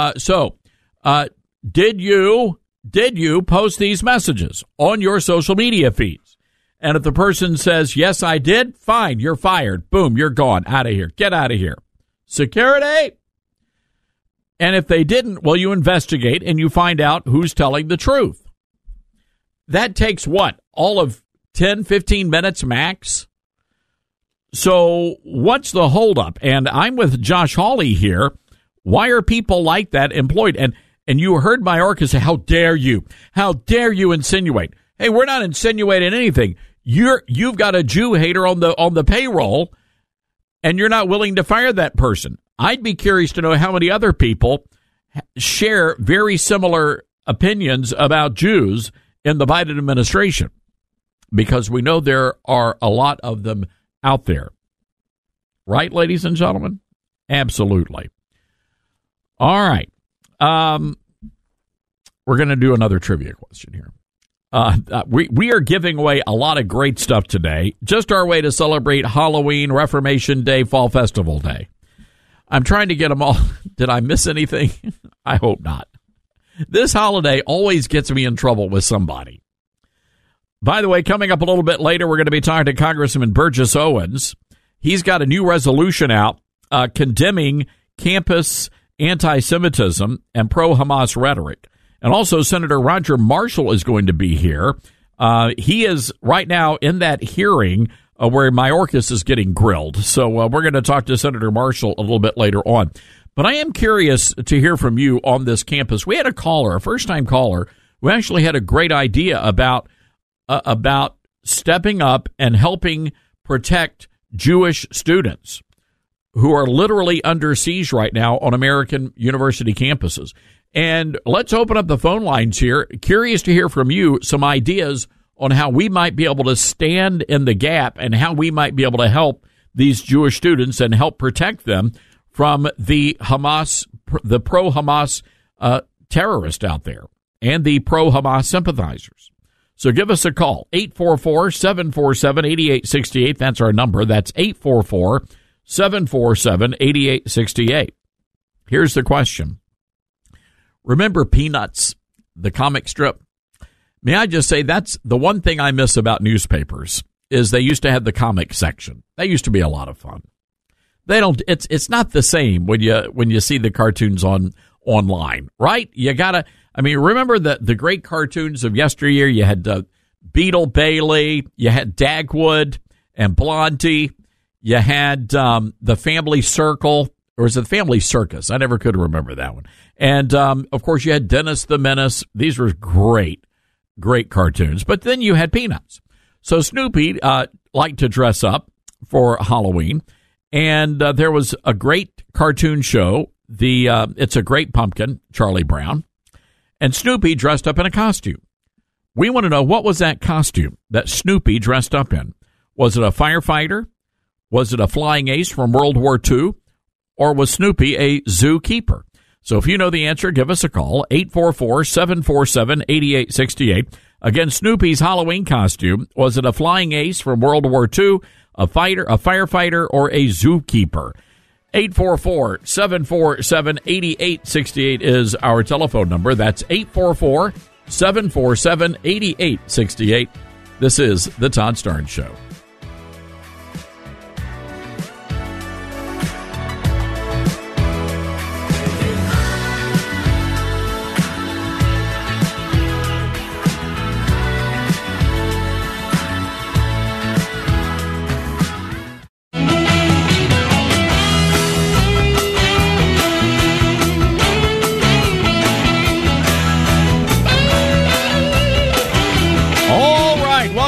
Did you post these messages on your social media feeds? And if the person says, yes, I did, fine, you're fired. Boom, you're gone. Out of here. Get out of here. Security. And if they didn't, well, you investigate and you find out who's telling the truth. That takes what? All of 10, 15 minutes max? So what's the holdup? And I'm with Josh Hawley here. Why are people like that employed? And you heard Mayorkas say, how dare you? How dare you insinuate? Hey, we're not insinuating anything. You've got a Jew hater on the payroll, and you're not willing to fire that person. I'd be curious to know how many other people share very similar opinions about Jews in the Biden administration, because we know there are a lot of them out there. Right, ladies and gentlemen? Absolutely. All right. We're going to do another trivia question here. We are giving away a lot of great stuff today. Just our way to celebrate Halloween, Reformation Day, Fall Festival Day. I'm trying to get them all. Did I miss anything? I hope not. This holiday always gets me in trouble with somebody. By the way, coming up a little bit later, we're going to be talking to Congressman Burgess Owens. He's got a new resolution out condemning campus anti-Semitism and pro-Hamas rhetoric. And also, Senator Roger Marshall is going to be here. He is right now in that hearing where Mayorkas is getting grilled. So we're going to talk to Senator Marshall a little bit later on. But I am curious to hear from you on this campus. We had a caller, a first-time caller, who actually had a great idea about stepping up and helping protect Jewish students who are literally under siege right now on American university campuses. And let's open up the phone lines here. Curious to hear from you some ideas on how we might be able to stand in the gap and how we might be able to help these Jewish students and help protect them from the Hamas, the pro-Hamas terrorist out there and the pro-Hamas sympathizers. So give us a call, 844-747-8868. That's our number. That's 844-747-8868. Here's the question. Remember Peanuts, the comic strip? May I just say that's the one thing I miss about newspapers is they used to have the comic section. That used to be a lot of fun. They don't. It's not the same when you see the cartoons online, right? You gotta. I mean, remember the great cartoons of yesteryear? You had Beetle Bailey, you had Dagwood and Blondie, you had the Family Circle, or was it the Family Circus? I never could remember that one. And of course, you had Dennis the Menace. These were great cartoons. But then you had Peanuts. So Snoopy liked to dress up for Halloween. And there was a great cartoon show, It's a Great Pumpkin, Charlie Brown. And Snoopy dressed up in a costume. We want to know, what was that costume that Snoopy dressed up in? Was it a firefighter? Was it a flying ace from World War II? Or was Snoopy a zookeeper? So if you know the answer, give us a call, 844-747-8868. Again, Snoopy's Halloween costume, was it a flying ace from World War II, a firefighter, or a zookeeper? 844-747-8868 is our telephone number. That's 844-747-8868. This is The Todd Starnes Show.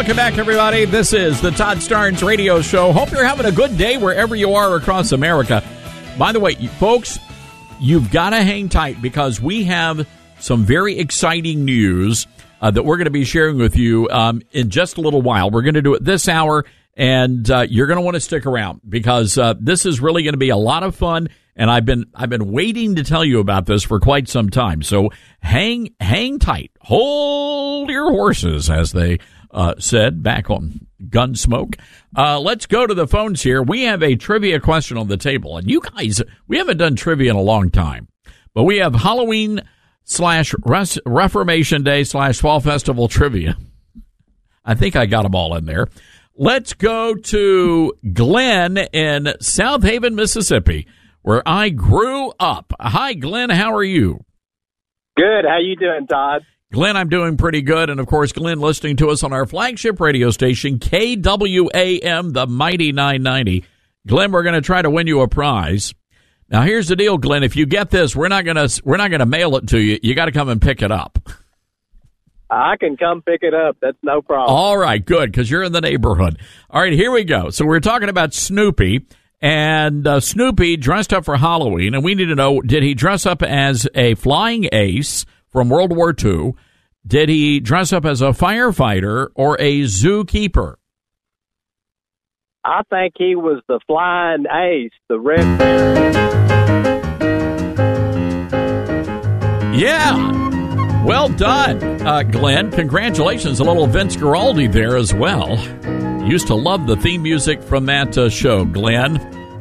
Welcome back, everybody. This is the Todd Starnes Radio Show. Hope you're having a good day wherever you are across America. By the way, folks, you've got to hang tight because we have some very exciting news that we're going to be sharing with you in just a little while. We're going to do it this hour, and you're going to want to stick around because this is really going to be a lot of fun. And I've been waiting to tell you about this for quite some time. So hang tight, hold your horses, as they said back on Gunsmoke. Let's go to the phones here. We have a trivia question on the table, and you guys, we haven't done trivia in a long time, but we have Halloween / Reformation Day / Fall Festival trivia. I think I got them all in there. Let's go to Glenn in South Haven, Mississippi, where I grew up. Hi, Glenn. How are you? Good. How you doing, Todd? Glenn, I'm doing pretty good. And, of course, Glenn listening to us on our flagship radio station, KWAM, the Mighty 990. Glenn, we're going to try to win you a prize. Now, here's the deal, Glenn. If you get this, we're not going to mail it to you. You got to come and pick it up. I can come pick it up. That's no problem. All right, good, because you're in the neighborhood. All right, here we go. So we're talking about Snoopy. And Snoopy dressed up for Halloween, and we need to know, did he dress up as a flying ace from World War II? Did he dress up as a firefighter or a zookeeper? I think he was the flying ace, the red bear. Yeah. Well done, Glenn. Congratulations. A little Vince Guaraldi there as well. Used to love the theme music from that show, Glenn.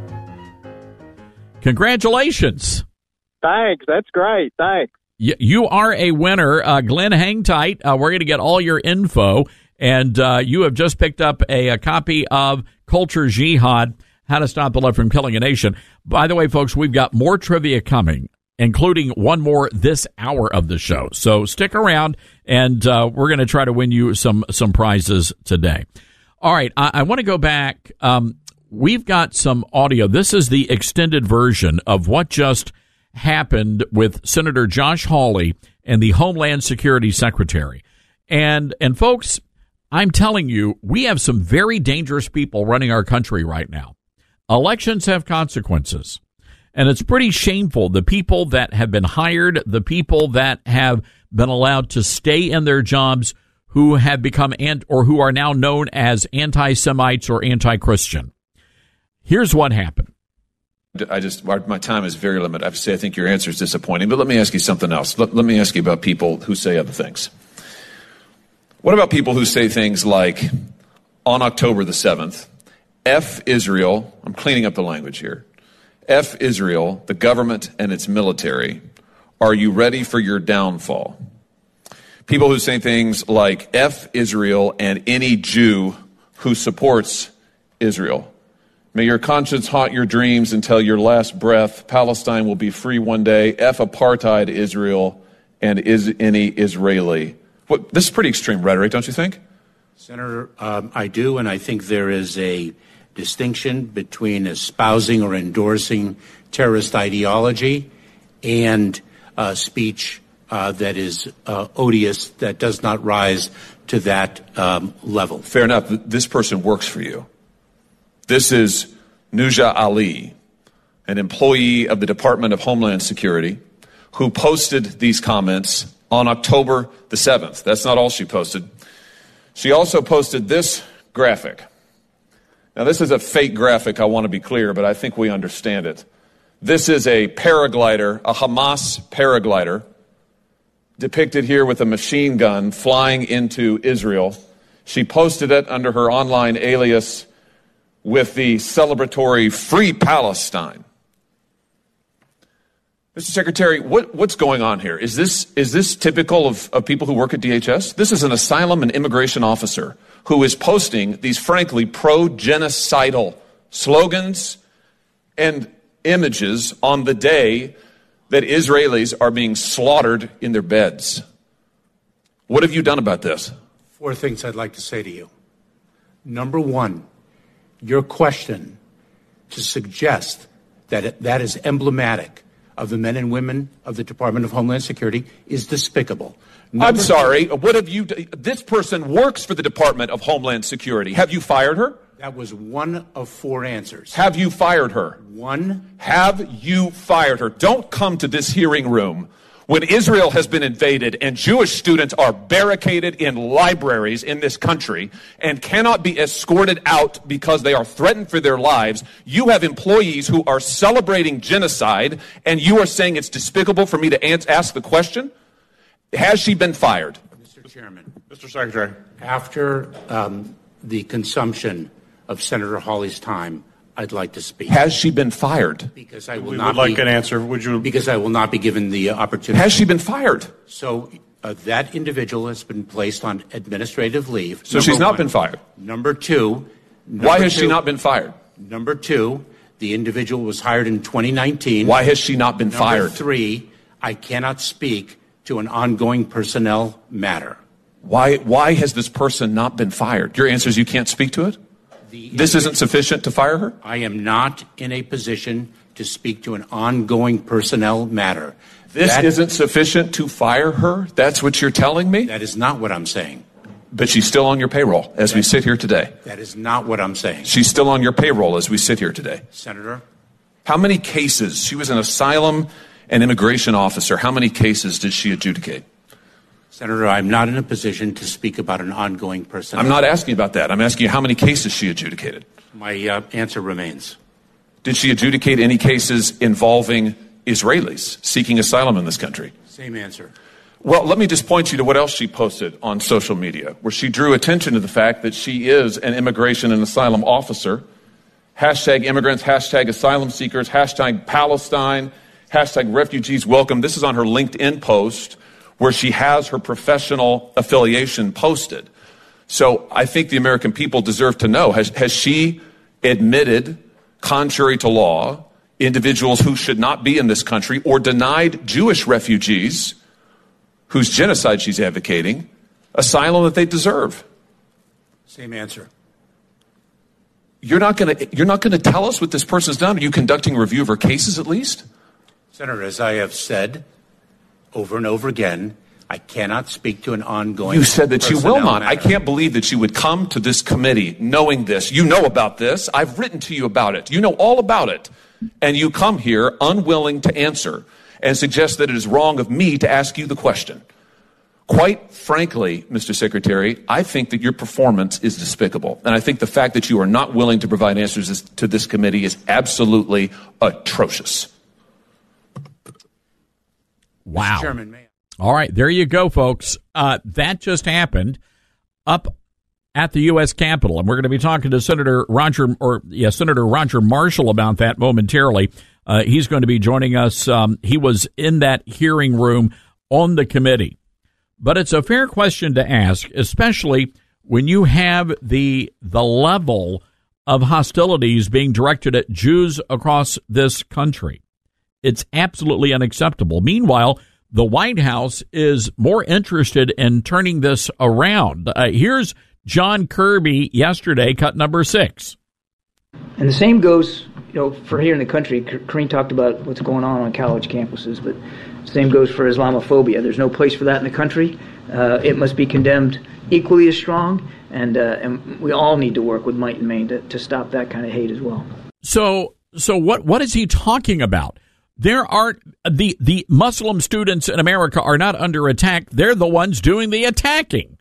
Congratulations. Thanks. That's great. Thanks. You are a winner. Glenn, hang tight. We're going to get all your info. And you have just picked up a copy of Culture Jihad, How to Stop the Left from Killing a Nation. By the way, folks, we've got more trivia coming, including one more this hour of the show. So stick around, and we're going to try to win you some prizes today. All right, I want to go back. We've got some audio. This is the extended version of what just happened with Senator Josh Hawley and the Homeland Security Secretary. And folks, I'm telling you, we have some very dangerous people running our country right now. Elections have consequences. And it's pretty shameful. The people that have been hired, the people that have been allowed to stay in their jobs, who have become or who are now known as anti-Semites or anti-Christian. Here's what happened. My time is very limited. I have to say, I think your answer is disappointing, but let me ask you something else. Let me ask you about people who say other things. What about people who say things like, on October the 7th, F Israel, I'm cleaning up the language here, F Israel, the government and its military, are you ready for your downfall? People who say things like F Israel and any Jew who supports Israel. May your conscience haunt your dreams until your last breath. Palestine will be free one day. F apartheid Israel and is any Israeli. This is pretty extreme rhetoric, don't you think? Senator, I do, and I think there is a distinction between espousing or endorsing terrorist ideology and speech that is odious, that does not rise to that level. Fair enough. This person works for you. This is Nuja Ali, an employee of the Department of Homeland Security, who posted these comments on October the 7th. That's not all she posted. She also posted this graphic. Now, this is a fake graphic, I want to be clear, but I think we understand it. This is a paraglider, a Hamas paraglider, depicted here with a machine gun flying into Israel. She posted it under her online alias with the celebratory Free Palestine. Mr. Secretary, what's going on here? Is this typical of people who work at DHS? This is an asylum and immigration officer who is posting these, frankly, pro-genocidal slogans and images on the day that Israelis are being slaughtered in their beds. What have you done about this? 4 things I'd like to say to you. Number one, your question to suggest that that is emblematic of the men and women of the Department of Homeland Security is despicable. I'm sorry. What have you done? This person works for the Department of Homeland Security. Have you fired her? That was one of 4 answers. Have you fired her? One. Have you fired her? Don't come to this hearing room when Israel has been invaded and Jewish students are barricaded in libraries in this country and cannot be escorted out because they are threatened for their lives. You have employees who are celebrating genocide, and you are saying it's despicable for me to ask the question? Has she been fired? Mr. Chairman. Mr. Secretary. After the consumption of Senator Hawley's time, I'd like to speak. Has she been fired? Because I will we not would like be, an answer. Would you? Because I will not be given the opportunity. Has she been fired? So that individual has been placed on administrative leave. So she's not been fired. Number 2. Why has she not been fired? Number 2, the individual was hired in 2019. Why has she not been fired? Number 3, I cannot speak to an ongoing personnel matter. Why has this person not been fired? Your answer is you can't speak to it? This isn't sufficient to fire her? I am not in a position to speak to an ongoing personnel matter. This isn't sufficient to fire her? That's what you're telling me? That is not what I'm saying. But she's still on your payroll as we sit here today. That is not what I'm saying. She's still on your payroll as we sit here today. Senator? How many cases? She was an asylum and immigration officer. How many cases did she adjudicate? Senator, I'm not in a position to speak about an ongoing personnel. I'm not asking about that. I'm asking you how many cases she adjudicated. My answer remains. Did she adjudicate any cases involving Israelis seeking asylum in this country? Same answer. Well, let me just point you to what else she posted on social media, where she drew attention to the fact that she is an immigration and asylum officer. Hashtag immigrants, hashtag asylum seekers, hashtag Palestine, hashtag refugees welcome. This is on her LinkedIn post, where she has her professional affiliation posted. So I think the American people deserve to know, has she admitted, contrary to law, individuals who should not be in this country, or denied Jewish refugees, whose genocide she's advocating, asylum that they deserve? Same answer. You're not going to tell us what this person's done? Are you conducting a review of her cases at least? Senator, as I have said over and over again, I cannot speak to an ongoing. You said that you will not. Matter. I can't believe that you would come to this committee knowing this. You know about this. I've written to you about it. You know all about it. And you come here unwilling to answer and suggest that it is wrong of me to ask you the question. Quite frankly, Mr. Secretary, I think that your performance is despicable. And I think the fact that you are not willing to provide answers to this committee is absolutely atrocious. Wow. Mr. Chairman, may I? All right, there you go, folks. That just happened up at the U.S. Capitol, and we're going to be talking to Senator Roger Marshall about that momentarily. He's going to be joining us. He was in that hearing room on the committee. But it's a fair question to ask, especially when you have the level of hostilities being directed at Jews across this country. It's absolutely unacceptable. Meanwhile, the White House is more interested in turning this around. Here's John Kirby yesterday, cut number 6. And the same goes, for here in the country. Karine talked about what's going on college campuses, but the same goes for Islamophobia. There's no place for that in the country. It must be condemned equally as strong, and we all need to work with might and main to stop that kind of hate as well. So what is he talking about? There are the Muslim students in America are not under attack. They're the ones doing the attacking.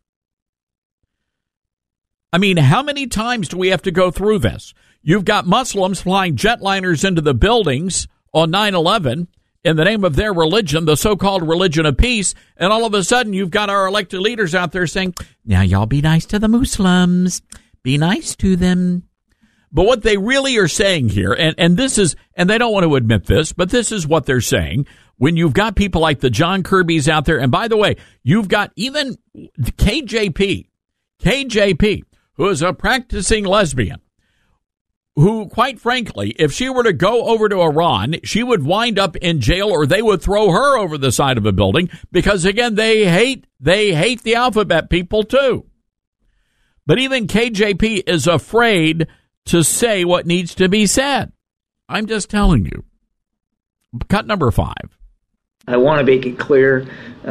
I mean, how many times do we have to go through this? You've got Muslims flying jetliners into the buildings on 9/11 in the name of their religion, the so-called religion of peace, and all of a sudden you've got our elected leaders out there saying, now y'all be nice to the Muslims. Be nice to them. But what they really are saying here, and this is, and they don't want to admit this, but this is what they're saying. When you've got people like the John Kirbys out there, and by the way, you've got even KJP, who is a practicing lesbian, who, quite frankly, if she were to go over to Iran, she would wind up in jail, or they would throw her over the side of a building, because again, they hate the alphabet people too. But even KJP is afraid to say what needs to be said. I'm just telling you. Cut number 5. I want to make it clear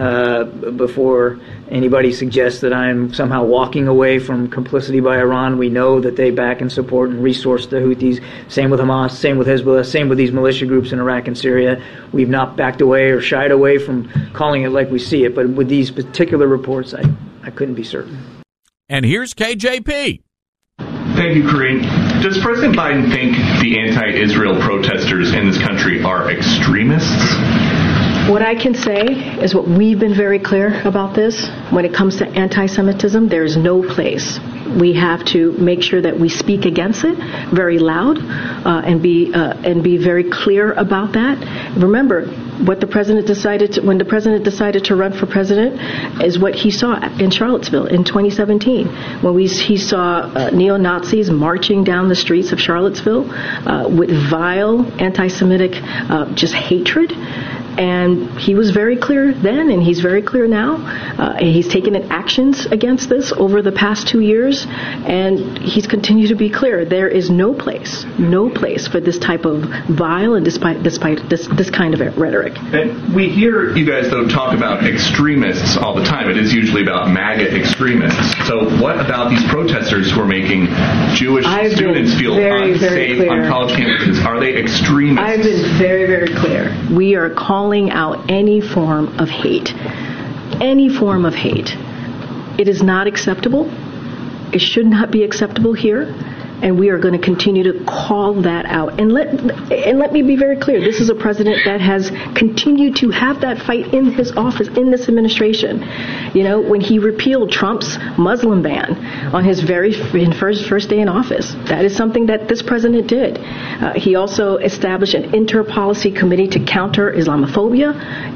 before anybody suggests that I'm somehow walking away from complicity by Iran. We know that they back and support and resource the Houthis. Same with Hamas, same with Hezbollah, same with these militia groups in Iraq and Syria. We've not backed away or shied away from calling it like we see it. But with these particular reports, I couldn't be certain. And here's KJP. Thank you, Karine. Does President Biden think the anti-Israel protesters in this country are extremists? What I can say is what we've been very clear about this. When it comes to anti-Semitism, there is no place. We have to make sure that we speak against it very loud and be very clear about that. Remember, what the president when the president decided to run for president is what he saw in Charlottesville in 2017, when he saw neo-Nazis marching down the streets of Charlottesville with vile anti-Semitic just hatred. And he was very clear then, and he's very clear now. He's taken actions against this over the past 2 years, and he's continued to be clear. There is no place for this type of vile and despite this kind of rhetoric. And we hear you guys, though, talk about extremists all the time. It is usually about MAGA extremists. So what about these protesters who are making Jewish students feel unsafe on college campuses? Are they extremists? I've been very, very clear. We are calling out any form of hate. Any form of hate. It is not acceptable. It should not be acceptable here. And we are going to continue to call that out. And let me be very clear. This is a president that has continued to have that fight in his office, in this administration. You know, when he repealed Trump's Muslim ban on his first day in office, that is something that this president did. He also established an inter-policy committee to counter Islamophobia,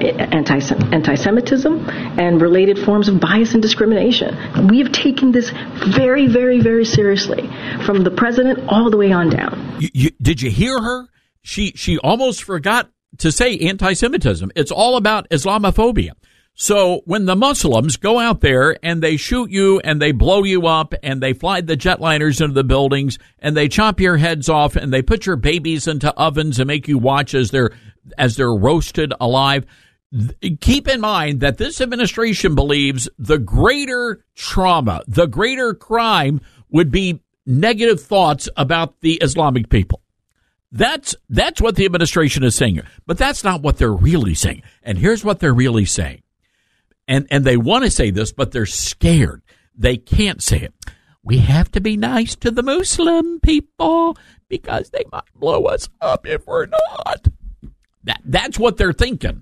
anti-Semitism, and related forms of bias and discrimination. We have taken this very, very, very seriously, from the president all the way on down. Did you hear her? She almost forgot to say anti-Semitism. It's all about Islamophobia. So when the Muslims go out there and they shoot you and they blow you up and they fly the jetliners into the buildings and they chop your heads off and they put your babies into ovens and make you watch as they're roasted alive, keep in mind that this administration believes the greater trauma, the greater crime would be negative thoughts about the Islamic people. That's what the administration is saying. But that's not what they're really saying. And here's what they're really saying. And they want to say this, but they're scared. They can't say it. We have to be nice to the Muslim people because they might blow us up if we're not. That's what they're thinking.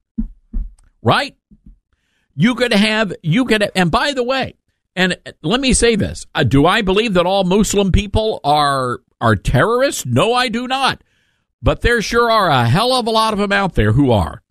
Right? And by the way, and let me say this. Do I believe that all Muslim people are terrorists? No, I do not. But there sure are a hell of a lot of them out there who are.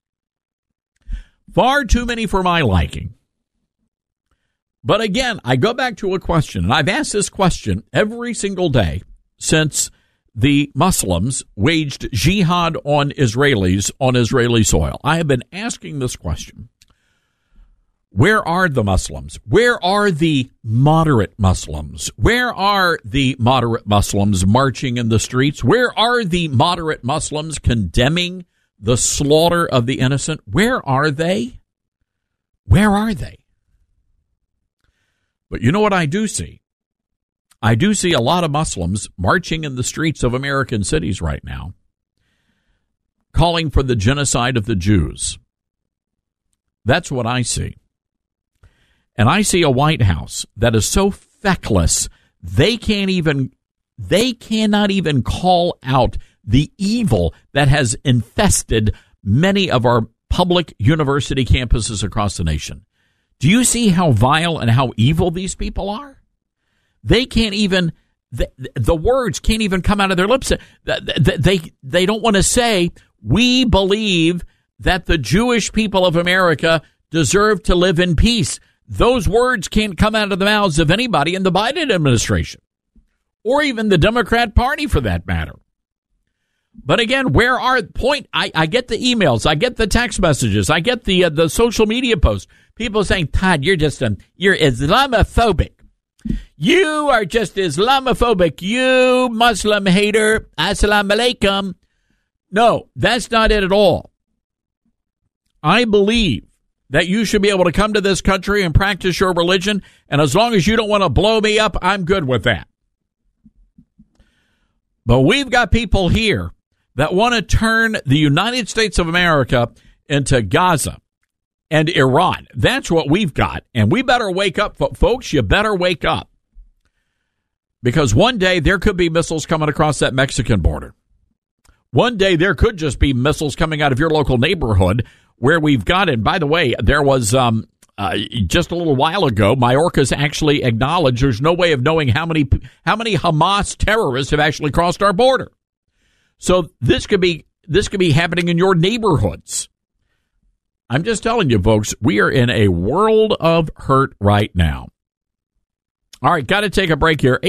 Far too many for my liking. But again, I go back to a question, and I've asked this question every single day since the Muslims waged jihad on Israelis on Israeli soil. I have been asking this question. Where are the Muslims? Where are the moderate Muslims? Where are the moderate Muslims marching in the streets? Where are the moderate Muslims condemning the slaughter of the innocent? Where are they? Where are they? But you know what I do see? I do see a lot of Muslims marching in the streets of American cities right now, calling for the genocide of the Jews. That's what I see. And I see a White House that is so feckless, they cannot even call out the evil that has infested many of our public university campuses across the nation. Do you see how vile and how evil these people are? They can't even, the words can't even come out of their lips. They don't want to say, we believe that the Jewish people of America deserve to live in peace. Those words can't come out of the mouths of anybody in the Biden administration or even the Democrat Party for that matter. But again, I get the emails, I get the text messages, I get the social media posts. People saying, Todd, you're Islamophobic. You are just Islamophobic. You Muslim hater. Assalamu alaikum. No, that's not it at all. I believe that you should be able to come to this country and practice your religion, and as long as you don't want to blow me up, I'm good with that. But we've got people here that want to turn the United States of America into Gaza and Iran. That's what we've got, and we better wake up, folks. You better wake up, because one day there could be missiles coming across that Mexican border. One day there could just be missiles coming out of your local neighborhood where we've got it. By the way, there was just a little while ago, Mayorkas actually acknowledged there's no way of knowing how many Hamas terrorists have actually crossed our border. So this could be happening in your neighborhoods. I'm just telling you, folks, we are in a world of hurt right now. All right, got to take a break here.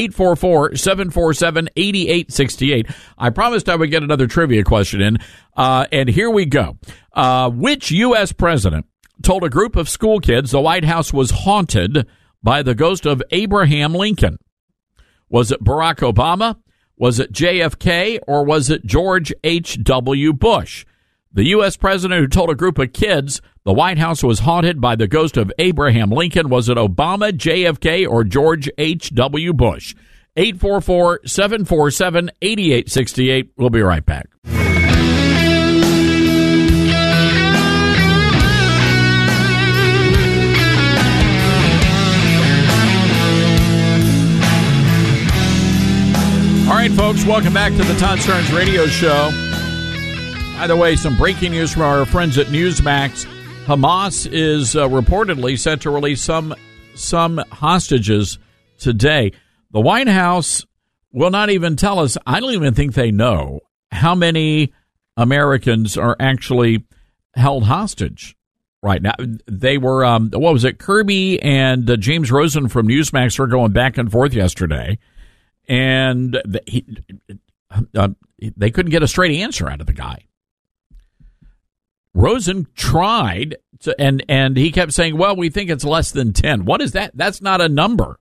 844-747-8868. I promised I would get another trivia question in, and here we go. Which U.S. president told a group of school kids the White House was haunted by the ghost of Abraham Lincoln? Was it Barack Obama? Was it JFK? Or was it George H.W. Bush? The U.S. president who told a group of kids the White House was haunted by the ghost of Abraham Lincoln, was it Obama, JFK, or George H.W. Bush? 844-747-8868. We'll be right back. All right, folks, welcome back to the Todd Starnes Radio Show. By the way, some breaking news from our friends at Newsmax. Hamas is reportedly set to release some hostages today. The White House will not even tell us. I don't even think they know how many Americans are actually held hostage right now. They were, what was it? Kirby and James Rosen from Newsmax were going back and forth yesterday, and they couldn't get a straight answer out of the guy. Rosen tried to, and he kept saying, well, we think it's less than 10. What is that? That's not a number.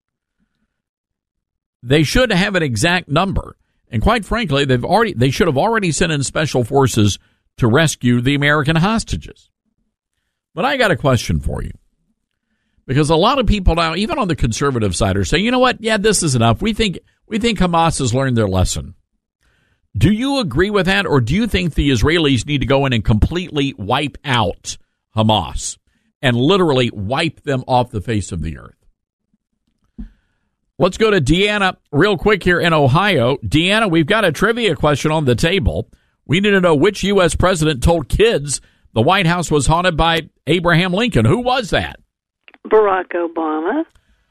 They should have an exact number. And quite frankly, they should have already sent in special forces to rescue the American hostages. But I got a question for you. Because a lot of people now, even on the conservative side, are saying, you know what? Yeah, this is enough. We think Hamas has learned their lesson. Do you agree with that, or do you think the Israelis need to go in and completely wipe out Hamas and literally wipe them off the face of the earth? Let's go to Deanna real quick here in Ohio. Deanna, we've got a trivia question on the table. We need to know which U.S. president told kids the White House was haunted by Abraham Lincoln. Who was that? Barack Obama.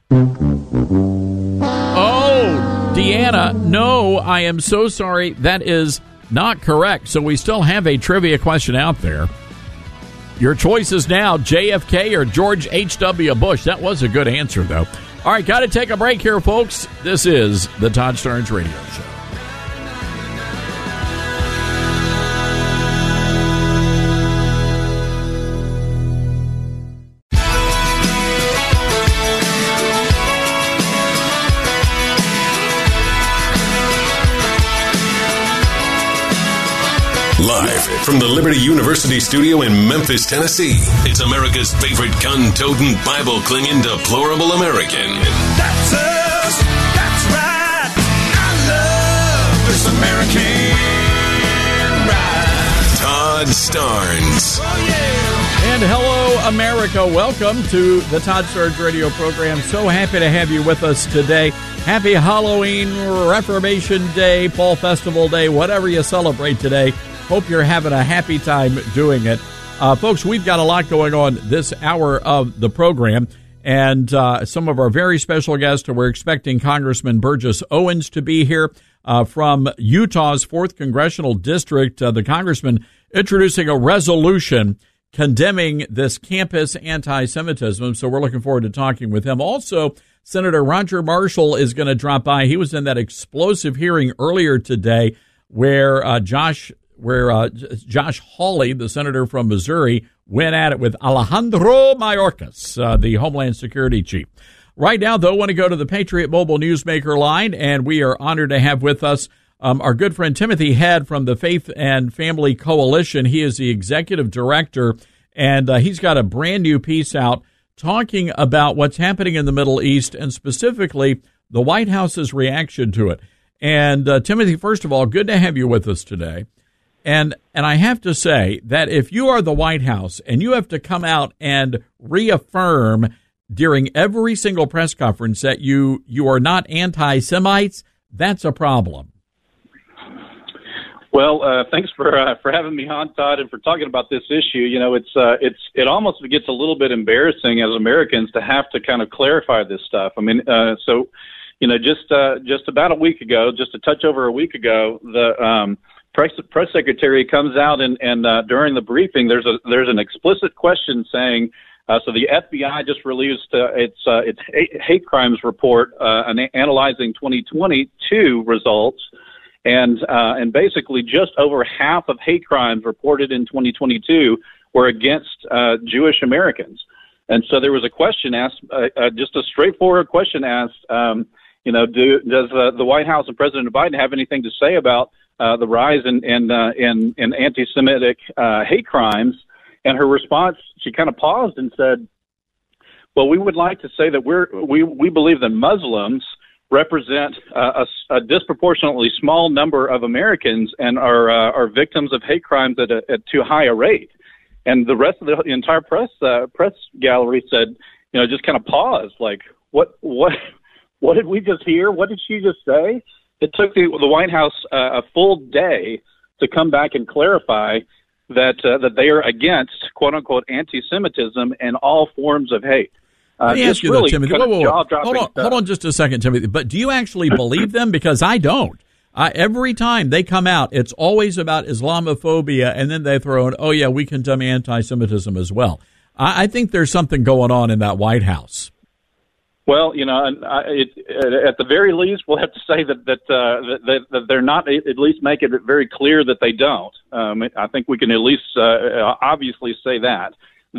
Oh, Deanna, no, I am so sorry. That is not correct. So we still have a trivia question out there. Your choice is now JFK or George H.W. Bush. That was a good answer, though. All right, got to take a break here, folks. This is the Todd Starnes Radio Show. Live from the Liberty University studio in Memphis, Tennessee, it's America's favorite gun-toting, Bible-clinging, deplorable American. That's us. That's right. I love this American ride. Todd Starnes. Oh, yeah. And hello, America. Welcome to the Todd Starnes Radio program. So happy to have you with us today. Happy Halloween, Reformation Day, Fall Festival Day, whatever you celebrate today. Hope you're having a happy time doing it. Folks, we've got a lot going on this hour of the program, and some of our very special guests. We're expecting Congressman Burgess Owens to be here from Utah's 4th Congressional District. The congressman introducing a resolution condemning this campus anti-Semitism, so we're looking forward to talking with him. Also, Senator Roger Marshall is going to drop by. He was in that explosive hearing earlier today where Josh Hawley, the senator from Missouri, went at it with Alejandro Mayorkas, the Homeland Security chief. Right now, though, I want to go to the Patriot Mobile Newsmaker line, and we are honored to have with us our good friend Timothy Head from the Faith and Family Coalition. He is the executive director, and he's got a brand new piece out talking about what's happening in the Middle East and specifically the White House's reaction to it. And Timothy, first of all, good to have you with us today. And I have to say that if you are the White House and you have to come out and reaffirm during every single press conference that you are not anti-Semites, that's a problem. Well, thanks for having me on, Todd, and for talking about this issue. You know, it almost gets a little bit embarrassing as Americans to have to kind of clarify this stuff. I mean, so you know, just about a week ago, just a touch over a week ago, the press secretary comes out and during the briefing, there's an explicit question saying, so the FBI just released its hate crimes report analyzing 2022 results, and basically just over half of hate crimes reported in 2022 were against Jewish Americans. And so there was a question asked, just a straightforward question asked, you know, does the White House and President Biden have anything to say about the rise in anti-Semitic hate crimes? And her response, she kind of paused and said, well, we would like to say that we believe that Muslims represent a disproportionately small number of Americans and are victims of hate crimes at too high a rate. And the rest of the entire press gallery said, you know, just kind of paused, like, what did we just hear? What did she just say? It took the White House a full day to come back and clarify that they are against, quote unquote, anti-Semitism and all forms of hate. Let me ask you really though, Timothy. Hold on just a second, Timothy. But do you actually believe them? Because I don't. Every time they come out, it's always about Islamophobia, and then they throw in, oh yeah, we condemn anti-Semitism as well. I think there's something going on in that White House. Well, you know, at the very least, we'll have to say that they're not, at least make it very clear that they don't. I think we can at least obviously say that.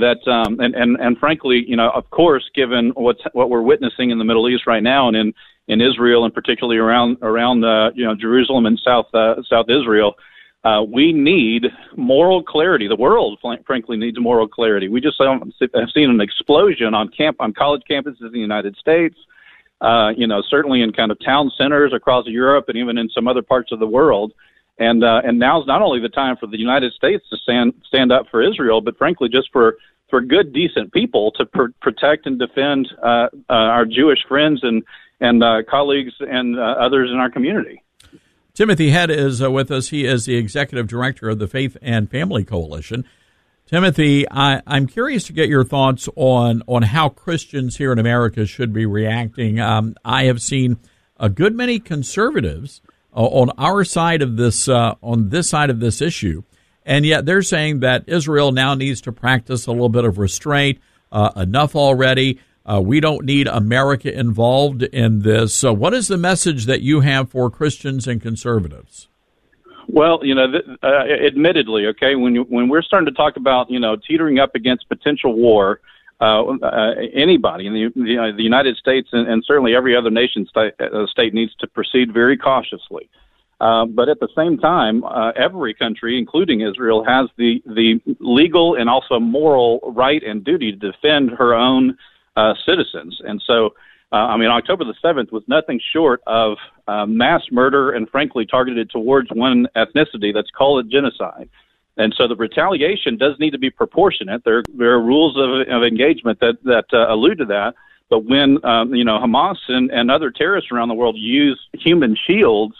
And frankly, you know, of course, given what we're witnessing in the Middle East right now, and in Israel, and particularly around you know, Jerusalem and South Israel, we need moral clarity. The world, frankly, needs moral clarity. We just have seen an explosion on college campuses in the United States. You know, certainly in kind of town centers across Europe and even in some other parts of the world. And now's not only the time for the United States to stand up for Israel, but frankly, just for good, decent people to protect and defend our Jewish friends and colleagues and others in our community. Timothy Head is with us. He is the executive director of the Faith and Family Coalition. Timothy, I'm curious to get your thoughts on how Christians here in America should be reacting. I have seen a good many conservatives on our side of this, on this side of this issue, and yet they're saying that Israel now needs to practice a little bit of restraint. Enough already. We don't need America involved in this. So what is the message that you have for Christians and conservatives? Well, you know, admittedly, okay, when we're starting to talk about, you know, teetering up against potential war, anybody in the United States and certainly every other nation state needs to proceed very cautiously. But at the same time, every country, including Israel, has the legal and also moral right and duty to defend her own citizens. And so, I mean, October the 7th was nothing short of mass murder and frankly targeted towards one ethnicity. That's called a genocide. And so the retaliation does need to be proportionate. There are rules of engagement that allude to that. But when, you know, Hamas and other terrorists around the world use human shields,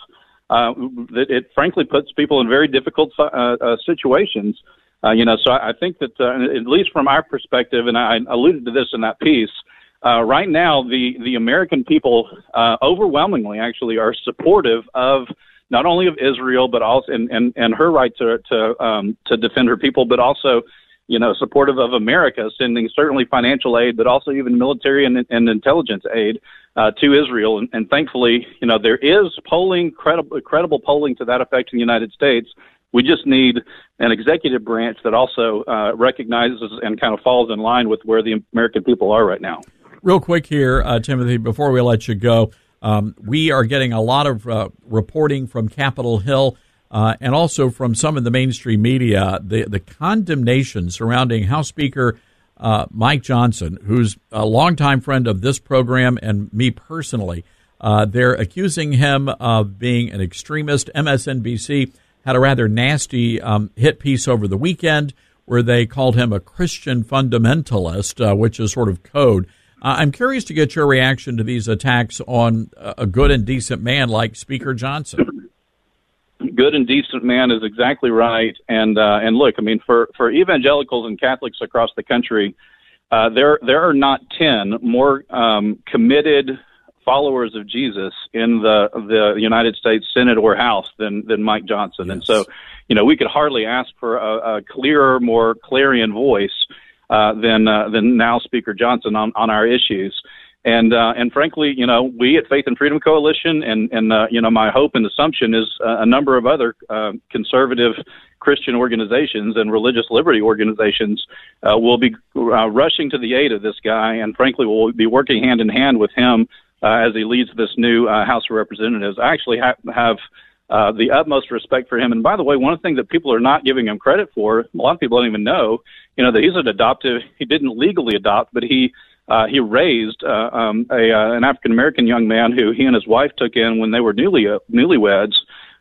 it frankly puts people in very difficult situations. You know, so I think that at least from our perspective, and I alluded to this in that piece, right now the American people overwhelmingly actually are supportive of not only of Israel, but also and her right to defend her people, but also, you know, supportive of America, sending certainly financial aid, but also even military and intelligence aid to Israel. And thankfully, you know, there is polling, credible polling to that effect in the United States. We just need an executive branch that also recognizes and kind of falls in line with where the American people are right now. Real quick here, Timothy, before we let you go, We are getting a lot of reporting from Capitol Hill and also from some of the mainstream media, the condemnation surrounding House Speaker Mike Johnson, who's a longtime friend of this program and me personally. They're accusing him of being an extremist. MSNBC had a rather nasty hit piece over the weekend where they called him a Christian fundamentalist, which is sort of code. I'm curious to get your reaction to these attacks on a good and decent man like Speaker Johnson. Good and decent man is exactly right. And look, I mean, for evangelicals and Catholics across the country, there are not 10 more committed followers of Jesus in the United States Senate or House than Mike Johnson. Yes. And so, we could hardly ask for a clearer, more clarion voice than now Speaker Johnson on our issues. And frankly, we at Faith and Freedom Coalition and my hope and assumption is a number of other conservative Christian organizations and religious liberty organizations will be rushing to the aid of this guy, and frankly, we'll be working hand in hand with him as he leads this new House of Representatives. I actually have the utmost respect for him. And by the way, one of the things that people are not giving him credit for, a lot of people don't even know, that he's an adoptive. He didn't legally adopt, but he raised an African-American young man who he and his wife took in when they were newlyweds,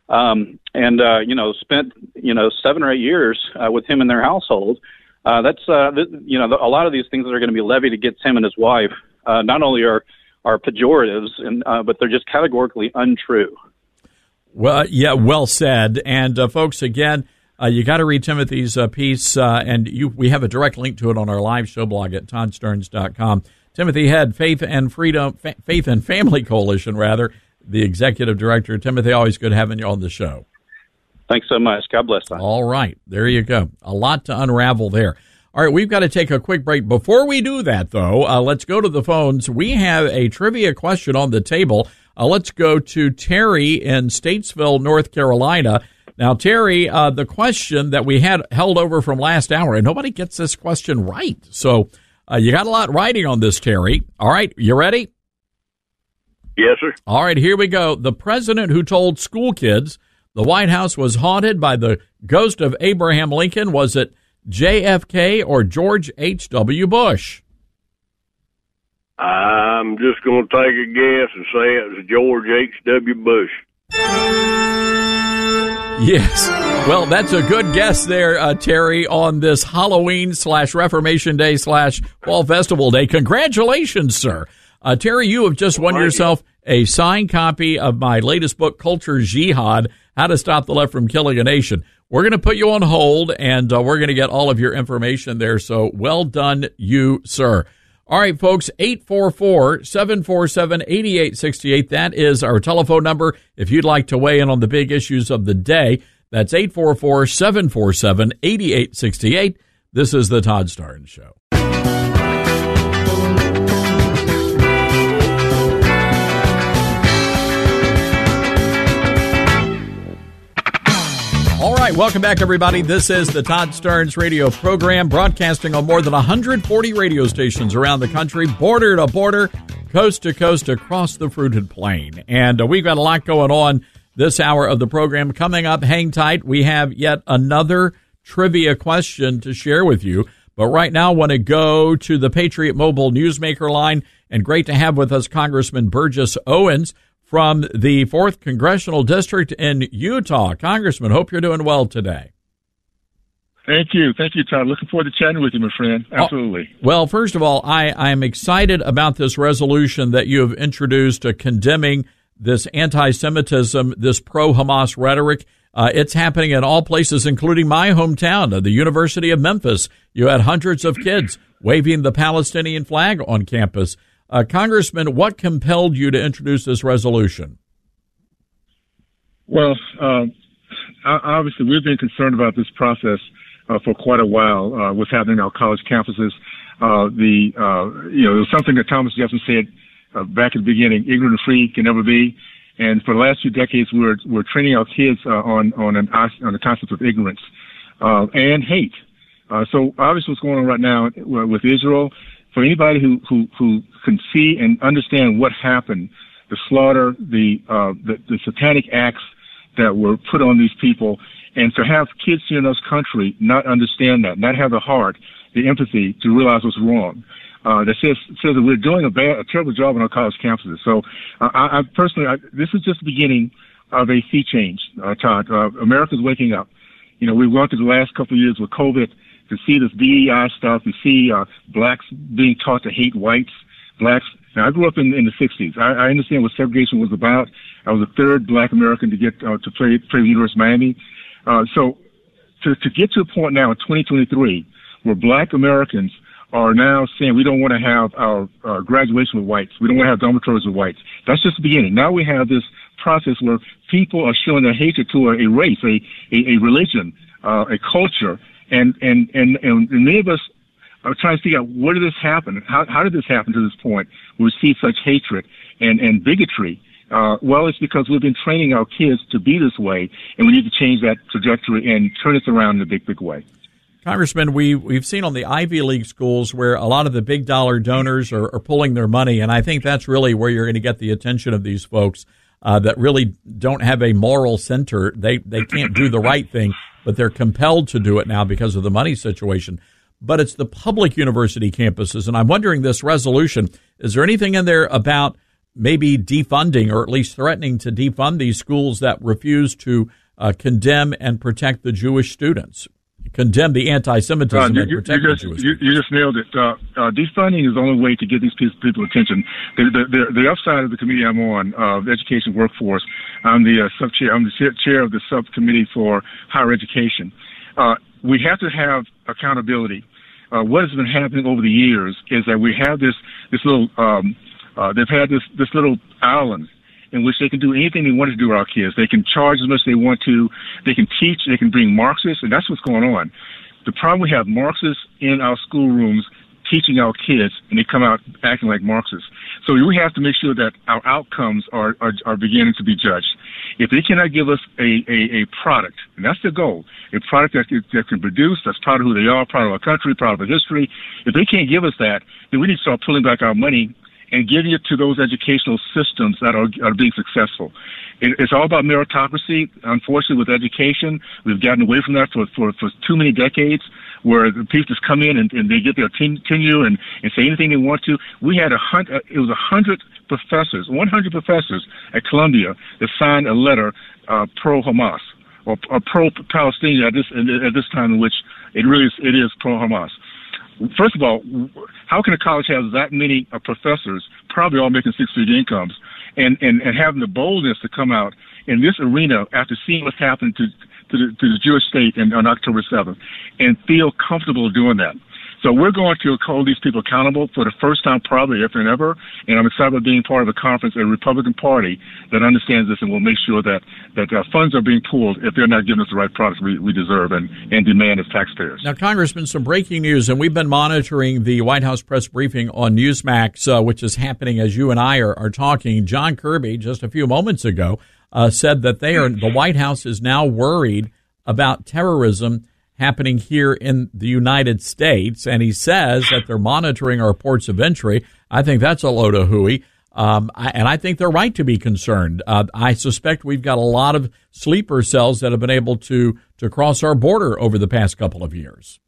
and spent 7 or 8 years with him in their household. That's a lot of these things that are going to be levied against him and his wife not only are pejoratives, but they're just categorically untrue. Well, yeah, well said. And folks, again, you got to read Timothy's piece, and we have a direct link to it on our live show blog at toddsterns.com. Timothy Head, Faith and Family Coalition, the executive director. Timothy, always good having you on the show. Thanks so much. God bless you. All right. There you go. A lot to unravel there. All right, we've got to take a quick break. Before we do that, though, let's go to the phones. We have a trivia question on the table. Let's go to Terry in Statesville, North Carolina. Now, Terry, the question that we had held over from last hour, and nobody gets this question right. So you got a lot riding on this, Terry. All right, you ready? Yes, sir. All right, here we go. The president who told school kids the White House was haunted by the ghost of Abraham Lincoln, was it JFK or George H.W. Bush? I'm just going to take a guess and say it was George H.W. Bush. Yes. Well, that's a good guess there, Terry, on this Halloween/Reformation Day /Fall Festival Day. Congratulations, sir. Terry, you have just won yourself a signed copy of my latest book, Culture Jihad, How to Stop the Left from Killing a Nation. We're going to put you on hold, and we're going to get all of your information there. So well done, you, sir. All right, folks, 844-747-8868. That is our telephone number if you'd like to weigh in on the big issues of the day. That's 844-747-8868. This is the Todd Starnes Show. All right, welcome back, everybody. This is the Todd Starnes radio program, broadcasting on more than 140 radio stations around the country, border to border, coast to coast, across the fruited plain. And we've got a lot going on this hour of the program. Coming up, hang tight. We have yet another trivia question to share with you. But right now, I want to go to the Patriot Mobile Newsmaker line. And great to have with us Congressman Burgess Owens from the 4th Congressional District in Utah. Congressman, hope you're doing well today. Thank you. Thank you, Todd. Looking forward to chatting with you, my friend. Absolutely. Well, first of all, I'm excited about this resolution that you have introduced condemning this anti-Semitism, this pro-Hamas rhetoric. It's happening in all places, including my hometown, the University of Memphis. You had hundreds of kids waving the Palestinian flag on campus. Congressman, what compelled you to introduce this resolution? Well, obviously, we've been concerned about this process for quite a while. What's happening on our college campuses? It was something that Thomas Jefferson said back at the beginning: "Ignorant and free can never be." And for the last few decades, we're training our kids on the concept of ignorance and hate. So obviously, what's going on right now with Israel. For anybody who can see and understand what happened the slaughter, the satanic acts that were put on these people, and to have kids here in this country not understand that, not have the heart, the empathy to realize what's wrong. That says that we're doing a terrible job on our college campuses. So I personally, this is just the beginning of a sea change, Todd. America's waking up. You know, we've gone through the last couple of years with COVID to see this DEI stuff, to see blacks being taught to hate whites, blacks. Now, I grew up in the 60s. I understand what segregation was about. I was the third black American to get to play at the University of Miami. So to get to a point now in 2023 where black Americans are now saying we don't want to have our graduation with whites. We don't want to have dormitories with whites. That's just the beginning. Now we have this process where people are showing their hatred to a race, a religion, a culture, and many of us are trying to figure out where did this happen? How did this happen to this point where we see such hatred and bigotry? Well, it's because we've been training our kids to be this way, and we need to change that trajectory and turn this around in a big, big way. Congressman, we've seen on the Ivy League schools where a lot of the big dollar donors are pulling their money, and I think that's really where you're going to get the attention of these folks that really don't have a moral center. They can't do the right thing, but they're compelled to do it now because of the money situation. But it's the public university campuses, and I'm wondering this resolution, is there anything in there about maybe defunding or at least threatening to defund these schools that refuse to condemn and protect the Jewish students? Condemn the anti-Semitism and protect the Jewish students. You just nailed it. Defunding is the only way to get these people attention. The upside of the committee I'm on, the education workforce, I'm the chair of the subcommittee for higher education. We have to have accountability. What has been happening over the years is that we have this little, they've had this little island in which they can do anything they want to do with our kids. They can charge as much as they want to. They can teach. They can bring Marxists, and that's what's going on. The problem, we have Marxists in our schoolrooms teaching our kids, and they come out acting like Marxists. So we have to make sure that our outcomes are beginning to be judged. If they cannot give us a product, and that's the goal, a product that can produce, that's proud of who they are, proud of our country, proud of our history, if they can't give us that, then we need to start pulling back our money and giving it to those educational systems that are being successful. It's all about meritocracy. Unfortunately, with education, we've gotten away from that for too many decades, where the people just come in and they get their tenure and say anything they want to. We had 100 professors at Columbia that signed a letter pro-Hamas or pro-Palestinian at this time, in which it is pro-Hamas. First of all, how can a college have that many professors, probably all making six-figure incomes, and having the boldness to come out in this arena after seeing what's happened to the Jewish state on October 7th and feel comfortable doing that? So we're going to hold these people accountable for the first time probably if and ever, and I'm excited about being part of a conference, a Republican Party that understands this and will make sure that funds are being pulled if they're not giving us the right products we deserve and demand as taxpayers. Now, Congressman, some breaking news, and we've been monitoring the White House press briefing on Newsmax, which is happening as you and I are talking. John Kirby, just a few moments ago, said that the White House is now worried about terrorism happening here in the United States, and he says that they're monitoring our ports of entry. I think that's a load of hooey, and I think they're right to be concerned. I suspect we've got a lot of sleeper cells that have been able to cross our border over the past couple of years.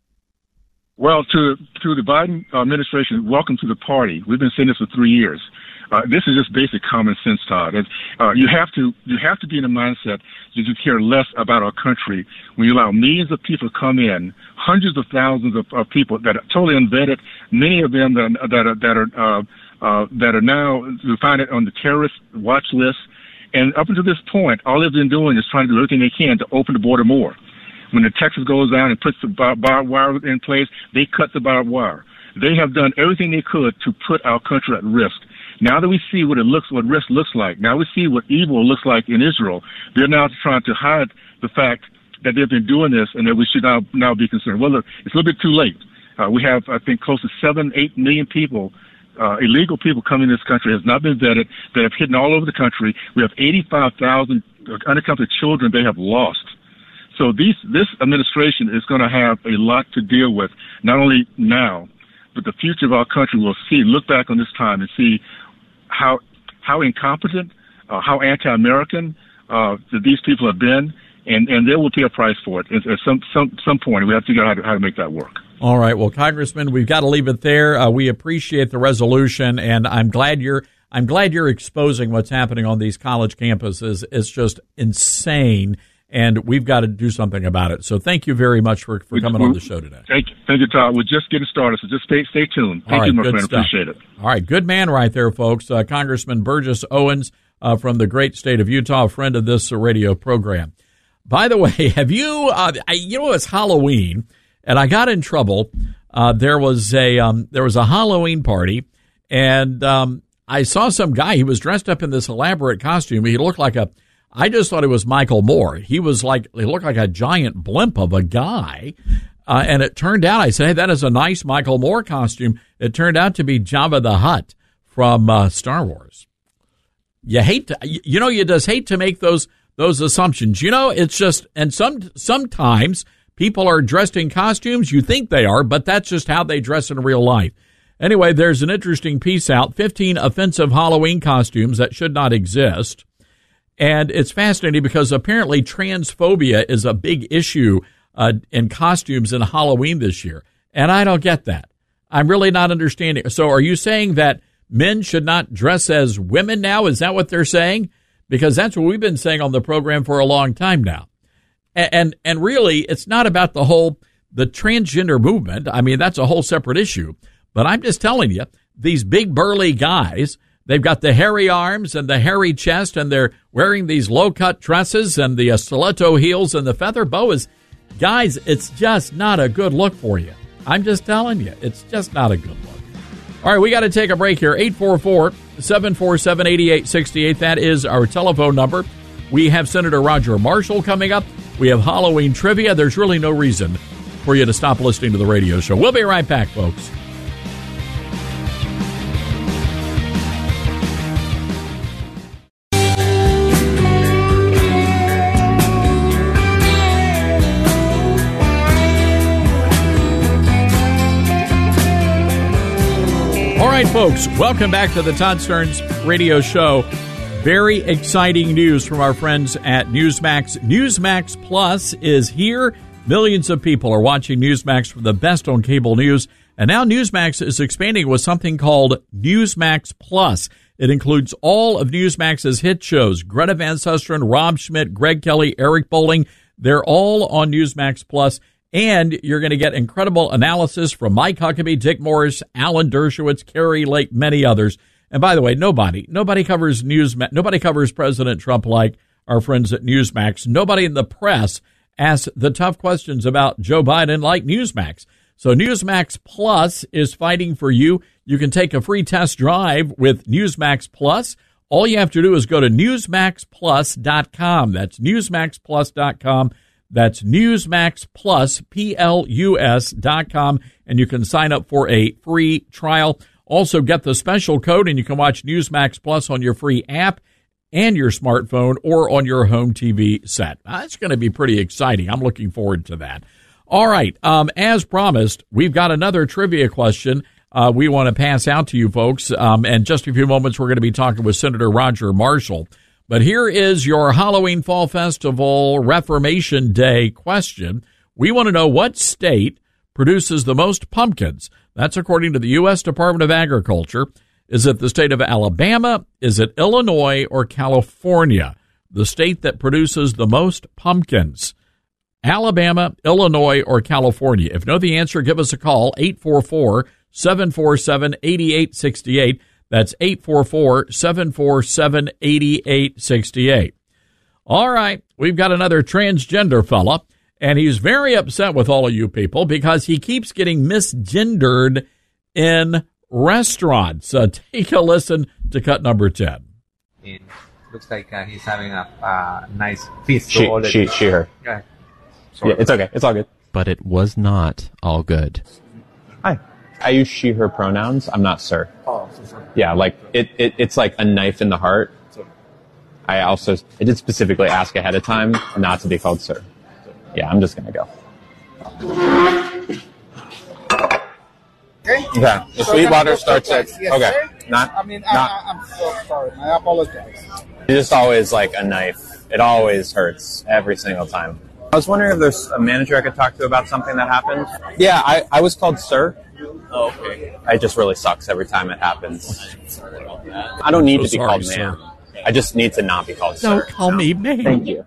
Well, to the Biden administration, welcome to the party. We've been saying this for 3 years. This is just basic common sense, Todd. You have to be in a mindset that you care less about our country when you allow millions of people to come in, hundreds of thousands of people that are totally unvetted, many of them that are now you find it on the terrorist watch list. And up until this point, all they've been doing is trying to do everything they can to open the border more. When the Texas goes down and puts the barbed wire in place, they cut the barbed wire. They have done everything they could to put our country at risk. Now that we see what risk looks like, now we see what evil looks like in Israel, they're now trying to hide the fact that they've been doing this and that we should now be concerned. Well, look, it's a little bit too late. We have, I think, close to 7-8 million people, illegal people coming in this country, has not been vetted, that have hidden all over the country. We have 85,000 unaccompanied children they have lost. So this administration is going to have a lot to deal with, not only now, but the future of our country will look back on this time and see how how incompetent, how anti-American that these people have been, and they will pay a price for it at some point. We have to figure out how to make that work. All right. Well, Congressman, we've got to leave it there. We appreciate the resolution, and I'm glad you're exposing what's happening on these college campuses. It's just insane, and we've got to do something about it. So thank you very much for coming on the show today. Thank you, Todd. We're just getting started, so just stay tuned. Thank you, my friend. Stuff. Appreciate it. All right. Good man right there, folks. Congressman Burgess Owens from the great state of Utah, a friend of this radio program. By the way, have you, it's Halloween, and I got in trouble. There was a Halloween party, and I saw some guy. He was dressed up in this elaborate costume. He looked like I just thought it was Michael Moore. He looked like a giant blimp of a guy. And it turned out, I said, hey, that is a nice Michael Moore costume. It turned out to be Jabba the Hutt from Star Wars. You just hate to make those assumptions. It's just, and sometimes people are dressed in costumes. You think they are, but that's just how they dress in real life. Anyway, there's an interesting piece out, 15 offensive Halloween costumes that should not exist. And it's fascinating because apparently transphobia is a big issue in costumes in Halloween this year. And I don't get that. I'm really not understanding. So are you saying that men should not dress as women now? Is that what they're saying? Because that's what we've been saying on the program for a long time now. And really, it's not about the transgender movement. I mean, that's a whole separate issue. But I'm just telling you, these big burly guys, they've got the hairy arms and the hairy chest, and they're wearing these low-cut dresses and the stiletto heels and the feather boas. Guys, it's just not a good look for you. I'm just telling you, it's just not a good look. All right, we got to take a break here. 844-747-8868. That is our telephone number. We have Senator Roger Marshall coming up. We have Halloween trivia. There's really no reason for you to stop listening to the radio show. We'll be right back, folks. All right, folks, welcome back to the Todd Starnes radio show. Very exciting news from our friends at Newsmax. Newsmax Plus is here. Millions of people are watching Newsmax for the best on cable news. And now Newsmax is expanding with something called Newsmax Plus. It includes all of Newsmax's hit shows. Greta Van Susteren, Rob Schmidt, Greg Kelly, Eric Bolling. They're all on Newsmax Plus. And you're going to get incredible analysis from Mike Huckabee, Dick Morris, Alan Dershowitz, Carrie Lake, many others. And by the way, nobody covers nobody covers President Trump like our friends at Newsmax. Nobody in the press asks the tough questions about Joe Biden like Newsmax. So Newsmax Plus is fighting for you. You can take a free test drive with Newsmax Plus. All you have to do is go to newsmaxplus.com. That's newsmaxplus.com. That's newsmaxplus.com, and you can sign up for a free trial. Also, get the special code, and you can watch Newsmax Plus on your free app and your smartphone or on your home TV set. That's going to be pretty exciting. I'm looking forward to that. All right. As promised, we've got another trivia question we want to pass out to you folks. And just a few moments, we're going to be talking with Senator Roger Marshall. But here is your Halloween Fall Festival Reformation Day question. We want to know what state produces the most pumpkins. That's according to the U.S. Department of Agriculture. Is it the state of Alabama? Is it Illinois or California? The state that produces the most pumpkins. Alabama, Illinois, or California? If you know the answer, give us a call, 844-747-8868. That's 844-747-8868. All right, we've got another transgender fella, and he's very upset with all of you people because he keeps getting misgendered in restaurants. Take a listen to cut number 10. It looks like he's having a nice feast. She, her. Yeah, it's okay. It's all good. But it was not all good. Hi. I use she, her pronouns. I'm not sir. Oh, so sorry. Yeah, like it's like a knife in the heart. I did specifically ask ahead of time not to be called sir. Yeah, I'm just going to go. Okay. The Sweetwater starts at... Yes, okay. Sir. I'm so sorry. I apologize. It's just always like a knife. It always hurts every single time. I was wondering if there's a manager I could talk to about something that happened. Yeah, I was called sir. Oh, okay. It just really sucks every time it happens. I don't need to be called man. I just need to not be called sir. Don't call me man. Thank you.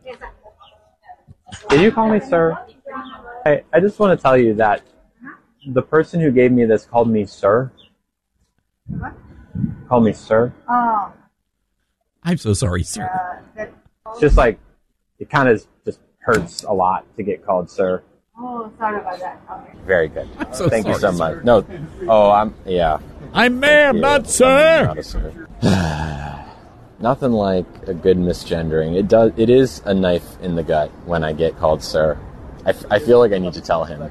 Did you call me sir? I just want to tell you that the person who gave me this called me sir. What? Called me sir. Oh. I'm so sorry, sir. It's just like, it kind of just hurts a lot to get called sir. Oh, sorry about that. Okay. Very good. So Thank you so sorry, much. No. Oh, I'm ma'am, not sir. Not a sir. Nothing like a good misgendering. It is a knife in the gut when I get called sir. I feel like I need to tell him.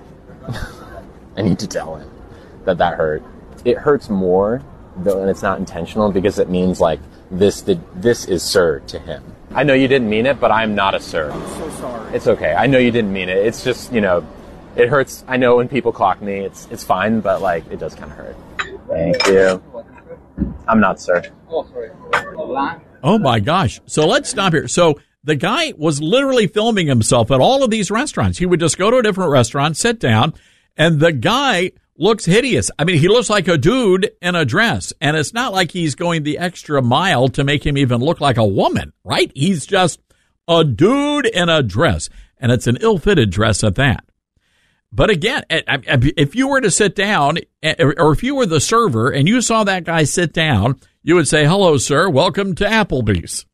I need to tell him that hurt. It hurts more when it's not intentional because it means like this is sir to him. I know you didn't mean it, but I'm not a sir. I'm so sorry. It's okay. I know you didn't mean it. It's just, it hurts. I know when people clock me, it's fine, but like it does kind of hurt. Thank you. I'm not sir. Oh, sorry. Oh my gosh. So let's stop here. So the guy was literally filming himself at all of these restaurants. He would just go to a different restaurant, sit down, and the guy looks hideous. I mean, he looks like a dude in a dress, and it's not like he's going the extra mile to make him even look like a woman, right? He's just a dude in a dress, and it's an ill-fitted dress at that. But again, if you were to sit down, or if you were the server and you saw that guy sit down, you would say, "Hello, sir. Welcome to Applebee's."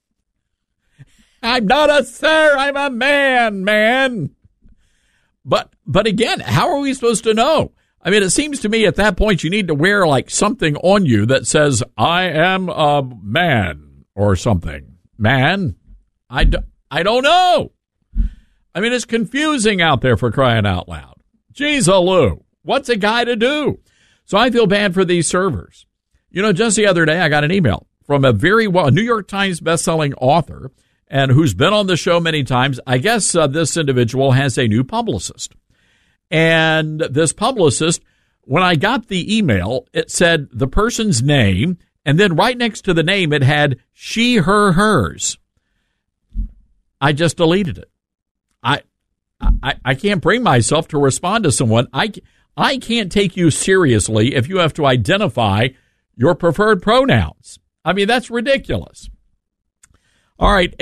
I'm not a sir. I'm a man. But again, how are we supposed to know? I mean, it seems to me at that point you need to wear like something on you that says, "I am a man," or something. Man? I don't know. I mean, it's confusing out there for crying out loud. Jeez, Lou, what's a guy to do? So I feel bad for these servers. Just the other day I got an email from a New York Times bestselling author and who's been on the show many times. I guess this individual has a new publicist. And this publicist, when I got the email, it said the person's name, and then right next to the name it had she, her, hers. I just deleted it. I can't bring myself to respond to someone. I can't take you seriously if you have to identify your preferred pronouns. I mean, that's ridiculous. All right,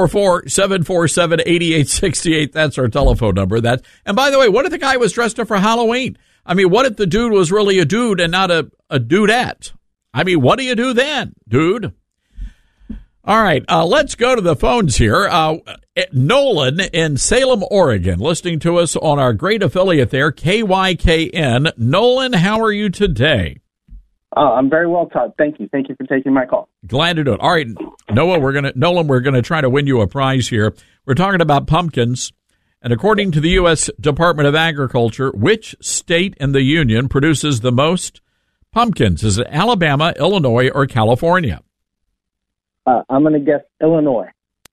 844-747-8868. That's our telephone number. And by the way, what if the guy was dressed up for Halloween? I mean, what if the dude was really a dude and not a dudette? I mean, what do you do then, dude? All right, let's go to the phones here. Nolan in Salem, Oregon, listening to us on our great affiliate there, KYKN. Nolan, how are you today? I'm very well, Todd. Thank you. Thank you for taking my call. Glad to do it. All right, Nolan, we're gonna try to win you a prize here. We're talking about pumpkins, and according to the U.S. Department of Agriculture, which state in the union produces the most pumpkins? Is it Alabama, Illinois, or California? I'm going to guess Illinois.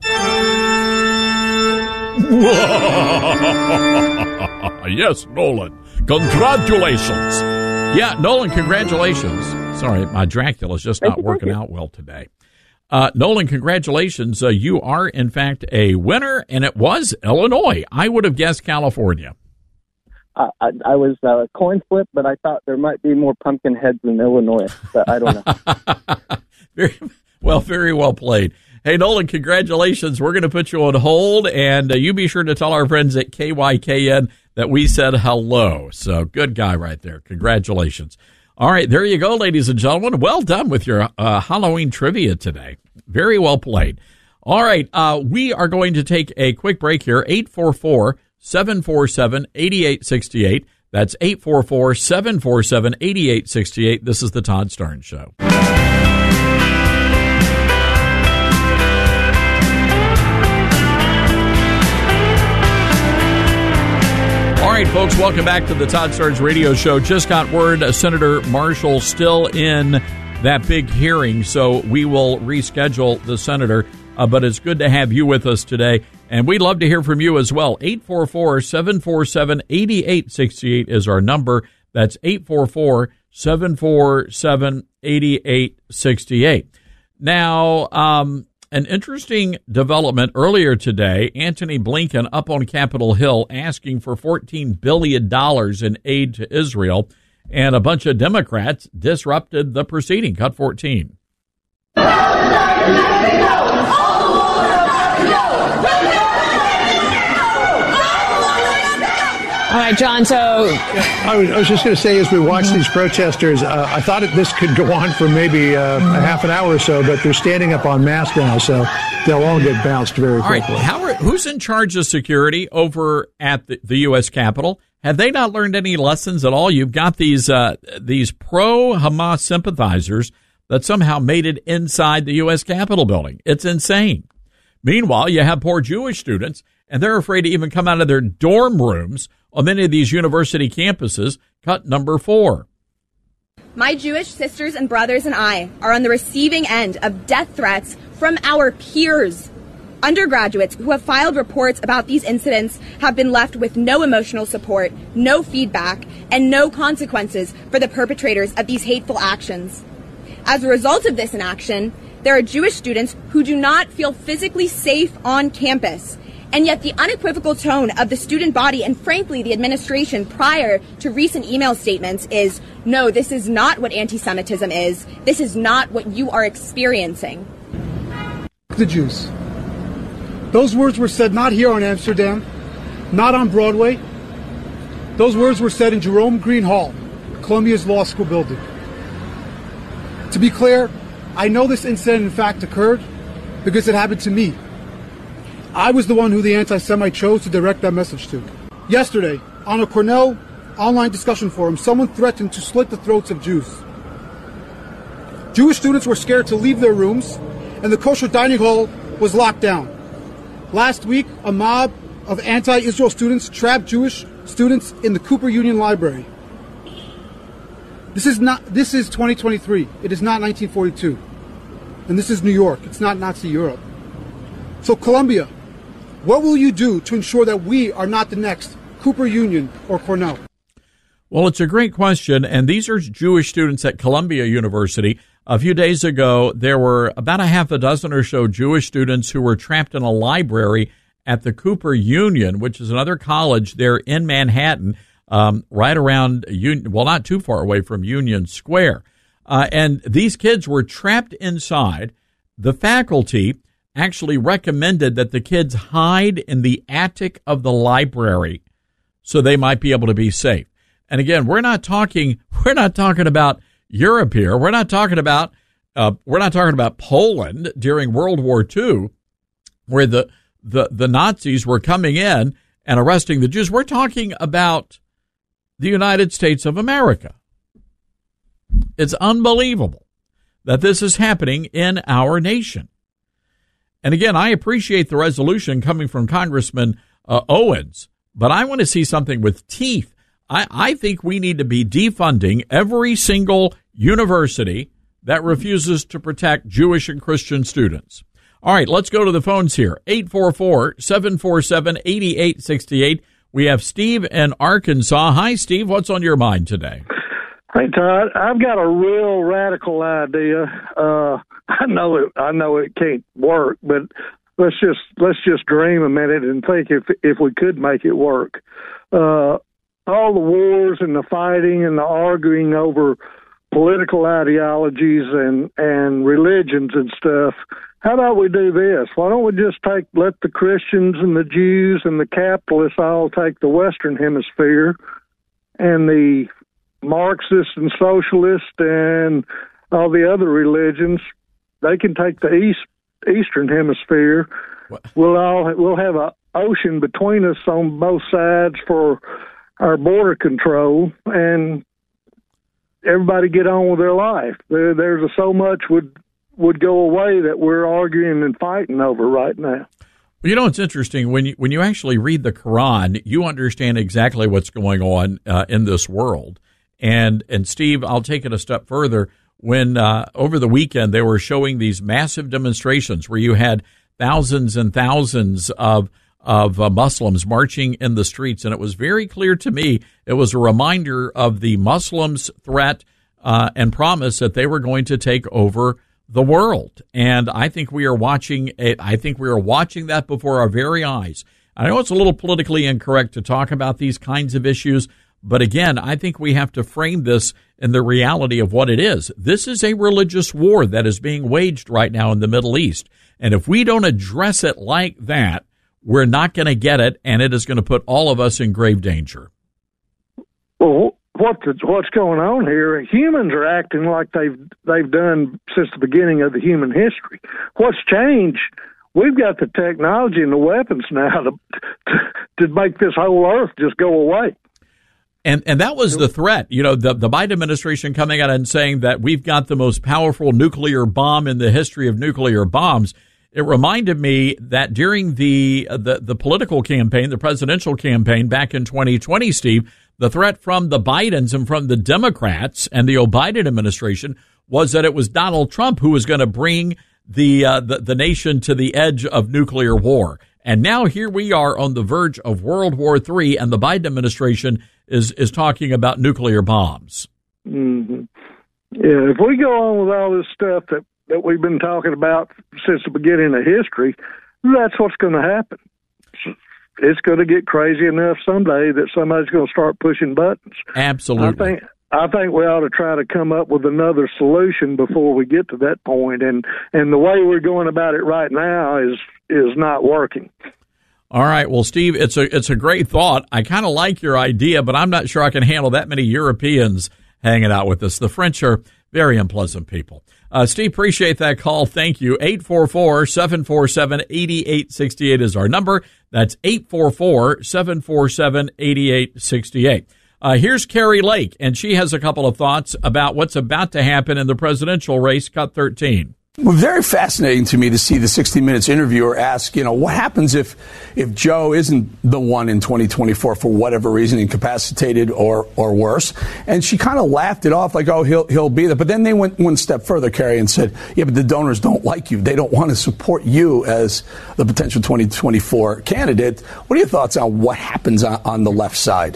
Yes, Nolan. Congratulations. Yeah, Nolan, congratulations. Sorry, my Dracula's just not working out well today. Nolan, congratulations. You are, in fact, a winner, and it was Illinois. I would have guessed California. I was coin flip, but I thought there might be more pumpkin heads in Illinois, but I don't know. Very well played. Hey, Nolan, congratulations. We're going to put you on hold, and you be sure to tell our friends at KYKN that we said hello. So good guy right there. Congratulations. All right, there you go, ladies and gentlemen. Well done with your Halloween trivia today. Very well played. All right, we are going to take a quick break here. 844-747-8868. That's 844-747-8868. This is the Todd Starnes Show. All right, folks, welcome back to the Todd Starnes Radio Show. Just got word Senator Marshall still in that big hearing, so we will reschedule the senator. But it's good to have you with us today, and we'd love to hear from you as well. 844-747-8868 is our number. That's 844 747-8868. Now, an interesting development earlier today, Antony Blinken up on Capitol Hill asking for $14 billion in aid to Israel, and a bunch of Democrats disrupted the proceeding. Cut 14. All right, John, so... I was just going to say, as we watch these protesters, I thought this could go on for maybe a half an hour or so, but they're standing up en masse now, so they'll all get bounced very quickly. All right, who's in charge of security over at the U.S. Capitol? Have they not learned any lessons at all? You've got these pro-Hamas sympathizers that somehow made it inside the U.S. Capitol building. It's insane. Meanwhile, you have poor Jewish students, and they're afraid to even come out of their dorm rooms on many of these university campuses. Cut number 4. My Jewish sisters and brothers and I are on the receiving end of death threats from our peers. Undergraduates who have filed reports about these incidents have been left with no emotional support, no feedback, and no consequences for the perpetrators of these hateful actions. As a result of this inaction, there are Jewish students who do not feel physically safe on campus. And yet the unequivocal tone of the student body and, frankly, the administration prior to recent email statements is, no, this is not what anti-Semitism is. This is not what you are experiencing. The Jews. Those words were said not here in Amsterdam, not on Broadway. Those words were said in Jerome Green Hall, Columbia's law school building. To be clear, I know this incident in fact occurred because it happened to me. I was the one who the anti-Semite chose to direct that message to. Yesterday, on a Cornell online discussion forum, someone threatened to slit the throats of Jews. Jewish students were scared to leave their rooms, and the kosher dining hall was locked down. Last week, a mob of anti-Israel students trapped Jewish students in the Cooper Union Library. This is 2023. It is not 1942. And this is New York. It's not Nazi Europe. So Columbia, what will you do to ensure that we are not the next Cooper Union or Cornell? Well, it's a great question, and these are Jewish students at Columbia University. A few days ago, there were about a half a dozen or so Jewish students who were trapped in a library at the Cooper Union, which is another college there in Manhattan, right around, not too far away from Union Square. And these kids were trapped inside. The faculty actually recommended that the kids hide in the attic of the library so they might be able to be safe. And again, we're not talking about Europe here. We're not talking about Poland during World War II, where the Nazis were coming in and arresting the Jews. We're talking about the United States of America. It's unbelievable that this is happening in our nation. And again, I appreciate the resolution coming from Congressman Owens, but I want to see something with teeth. I think we need to be defunding every single university that refuses to protect Jewish and Christian students. All right, let's go to the phones here. 844-747-8868. We have Steve in Arkansas. Hi, Steve. What's on your mind today? Hey, Todd. I've got a real radical idea. I know it can't work, but let's just dream a minute and think if we could make it work. All the wars and the fighting and the arguing over political ideologies and religions and stuff. How about we do this? Why don't we just let the Christians and the Jews and the capitalists all take the Western Hemisphere, and the Marxists and socialists and all the other religions, they can take the Eastern Hemisphere. What? We'll have an ocean between us on both sides for our border control, and everybody get on with their life. There's so much would go away that we're arguing and fighting over right now. Well, you know, it's interesting. When you actually read the Quran, you understand exactly what's going on in this world. And Steve, I'll take it a step further. When over the weekend they were showing these massive demonstrations where you had thousands and thousands of Muslims marching in the streets, and it was very clear to me it was a reminder of the Muslims' threat and promised that they were going to take over the world. And I think we are watching that before our very eyes. I know it's a little politically incorrect to talk about these kinds of issues, but again, I think we have to frame this in the reality of what it is. This is a religious war that is being waged right now in the Middle East. And if we don't address it like that, we're not going to get it, and it is going to put all of us in grave danger. Well, what's going on here? Humans are acting like they've done since the beginning of the human history. What's changed? We've got the technology and the weapons now to make this whole earth just go away. And that was the threat. You know, the Biden administration coming out and saying that we've got the most powerful nuclear bomb in the history of nuclear bombs. It reminded me that during the political campaign, the presidential campaign back in 2020, Steve, the threat from the Bidens and from the Democrats and the Biden administration was that it was Donald Trump who was going to bring the nation to the edge of nuclear war. And now here we are on the verge of World War III, and the Biden administration is talking about nuclear bombs. Mm-hmm. Yeah, if we go on with all this stuff that we've been talking about since the beginning of history, that's what's going to happen. It's going to get crazy enough someday that somebody's going to start pushing buttons. Absolutely. I think we ought to try to come up with another solution before we get to that point. And the way we're going about it right now is not working. All right. Well, Steve, it's a great thought. I kind of like your idea, but I'm not sure I can handle that many Europeans hanging out with us. The French are very unpleasant people. Steve, appreciate that call. Thank you. 844-747-8868 is our number. That's 844-747-8868. Here's Carrie Lake, and she has a couple of thoughts about what's about to happen in the presidential race, Cut 13. Well, very fascinating to me to see the 60 Minutes interviewer ask, what happens if Joe isn't the one in 2024 for whatever reason, incapacitated or worse? And she kind of laughed it off like, oh, he'll be there. But then they went one step further, Carrie, and said, yeah, but the donors don't like you. They don't want to support you as the potential 2024 candidate. What are your thoughts on what happens on the left side?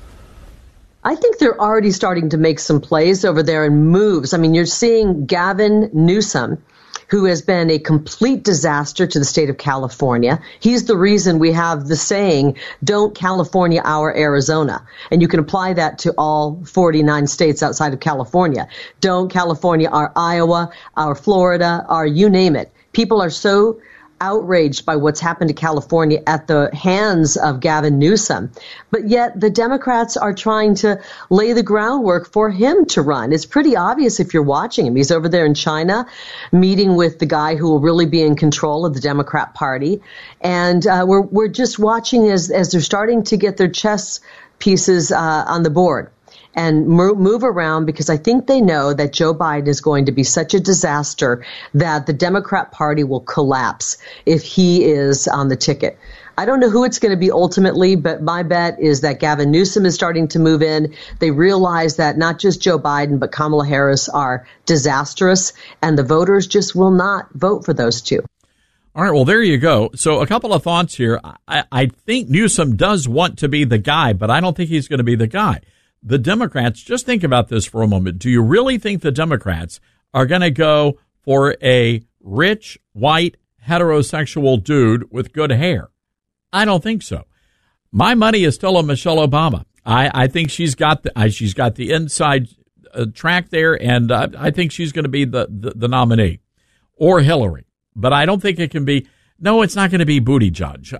I think they're already starting to make some plays over there and moves. I mean, you're seeing Gavin Newsom, who has been a complete disaster to the state of California. He's the reason we have the saying, don't California our Arizona. And you can apply that to all 49 states outside of California. Don't California our Iowa, our Florida, our you name it. People are so outraged by what's happened to California at the hands of Gavin Newsom. But yet the Democrats are trying to lay the groundwork for him to run. It's pretty obvious if you're watching him. He's over there in China meeting with the guy who will really be in control of the Democrat Party. And we're just watching as they're starting to get their chess pieces on the board and move around, because I think they know that Joe Biden is going to be such a disaster that the Democrat Party will collapse if he is on the ticket. I don't know who it's going to be ultimately, but my bet is that Gavin Newsom is starting to move in. They realize that not just Joe Biden, but Kamala Harris are disastrous, and the voters just will not vote for those two. All right, well, there you go. So a couple of thoughts here. I think Newsom does want to be the guy, but I don't think he's going to be the guy. The Democrats, just think about this for a moment. Do you really think the Democrats are going to go for a rich, white, heterosexual dude with good hair? I don't think so. My money is still on Michelle Obama. I think she's got the inside track there, and I think she's going to be the nominee, or Hillary. But I don't think it can be. No, it's not going to be Buttigieg.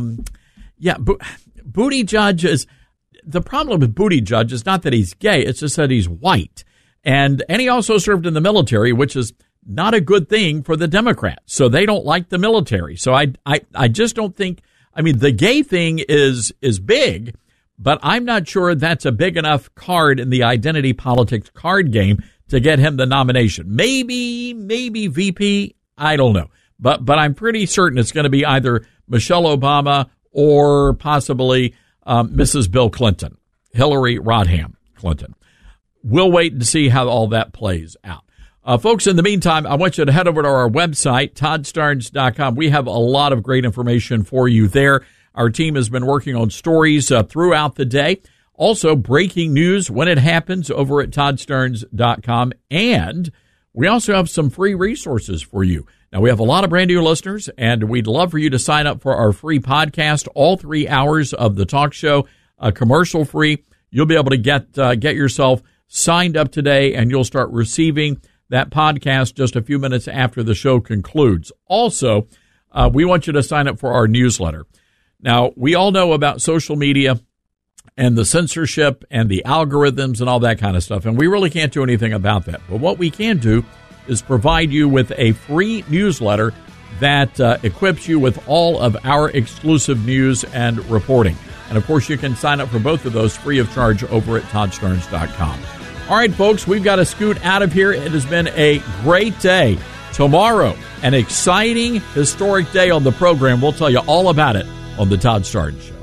Buttigieg is. The problem with Buttigieg is not that he's gay, it's just that he's white. And he also served in the military, which is not a good thing for the Democrats. So they don't like the military. So I just don't think, the gay thing is big, but I'm not sure that's a big enough card in the identity politics card game to get him the nomination. Maybe VP, I don't know. But I'm pretty certain it's going to be either Michelle Obama or possibly Mrs. Bill Clinton, Hillary Rodham Clinton. We'll wait and see how all that plays out. Folks, in the meantime, I want you to head over to our website, ToddStarnes.com. We have a lot of great information for you there. Our team has been working on stories throughout the day Also, breaking news when it happens over at toddsterns.com. And we also have some free resources for you. Now, we have a lot of brand new listeners, and we'd love for you to sign up for our free podcast, all 3 hours of the talk show, commercial free. You'll be able to get yourself signed up today, and you'll start receiving that podcast just a few minutes after the show concludes. Also, we want you to sign up for our newsletter. Now, we all know about social media and the censorship and the algorithms and all that kind of stuff, and we really can't do anything about that. But what we can do is provide you with a free newsletter that equips you with all of our exclusive news and reporting. And, of course, you can sign up for both of those free of charge over at toddsterns.com. All right, folks, we've got to scoot out of here. It has been a great day. Tomorrow, an exciting, historic day on the program. We'll tell you all about it on the Todd Starnes Show.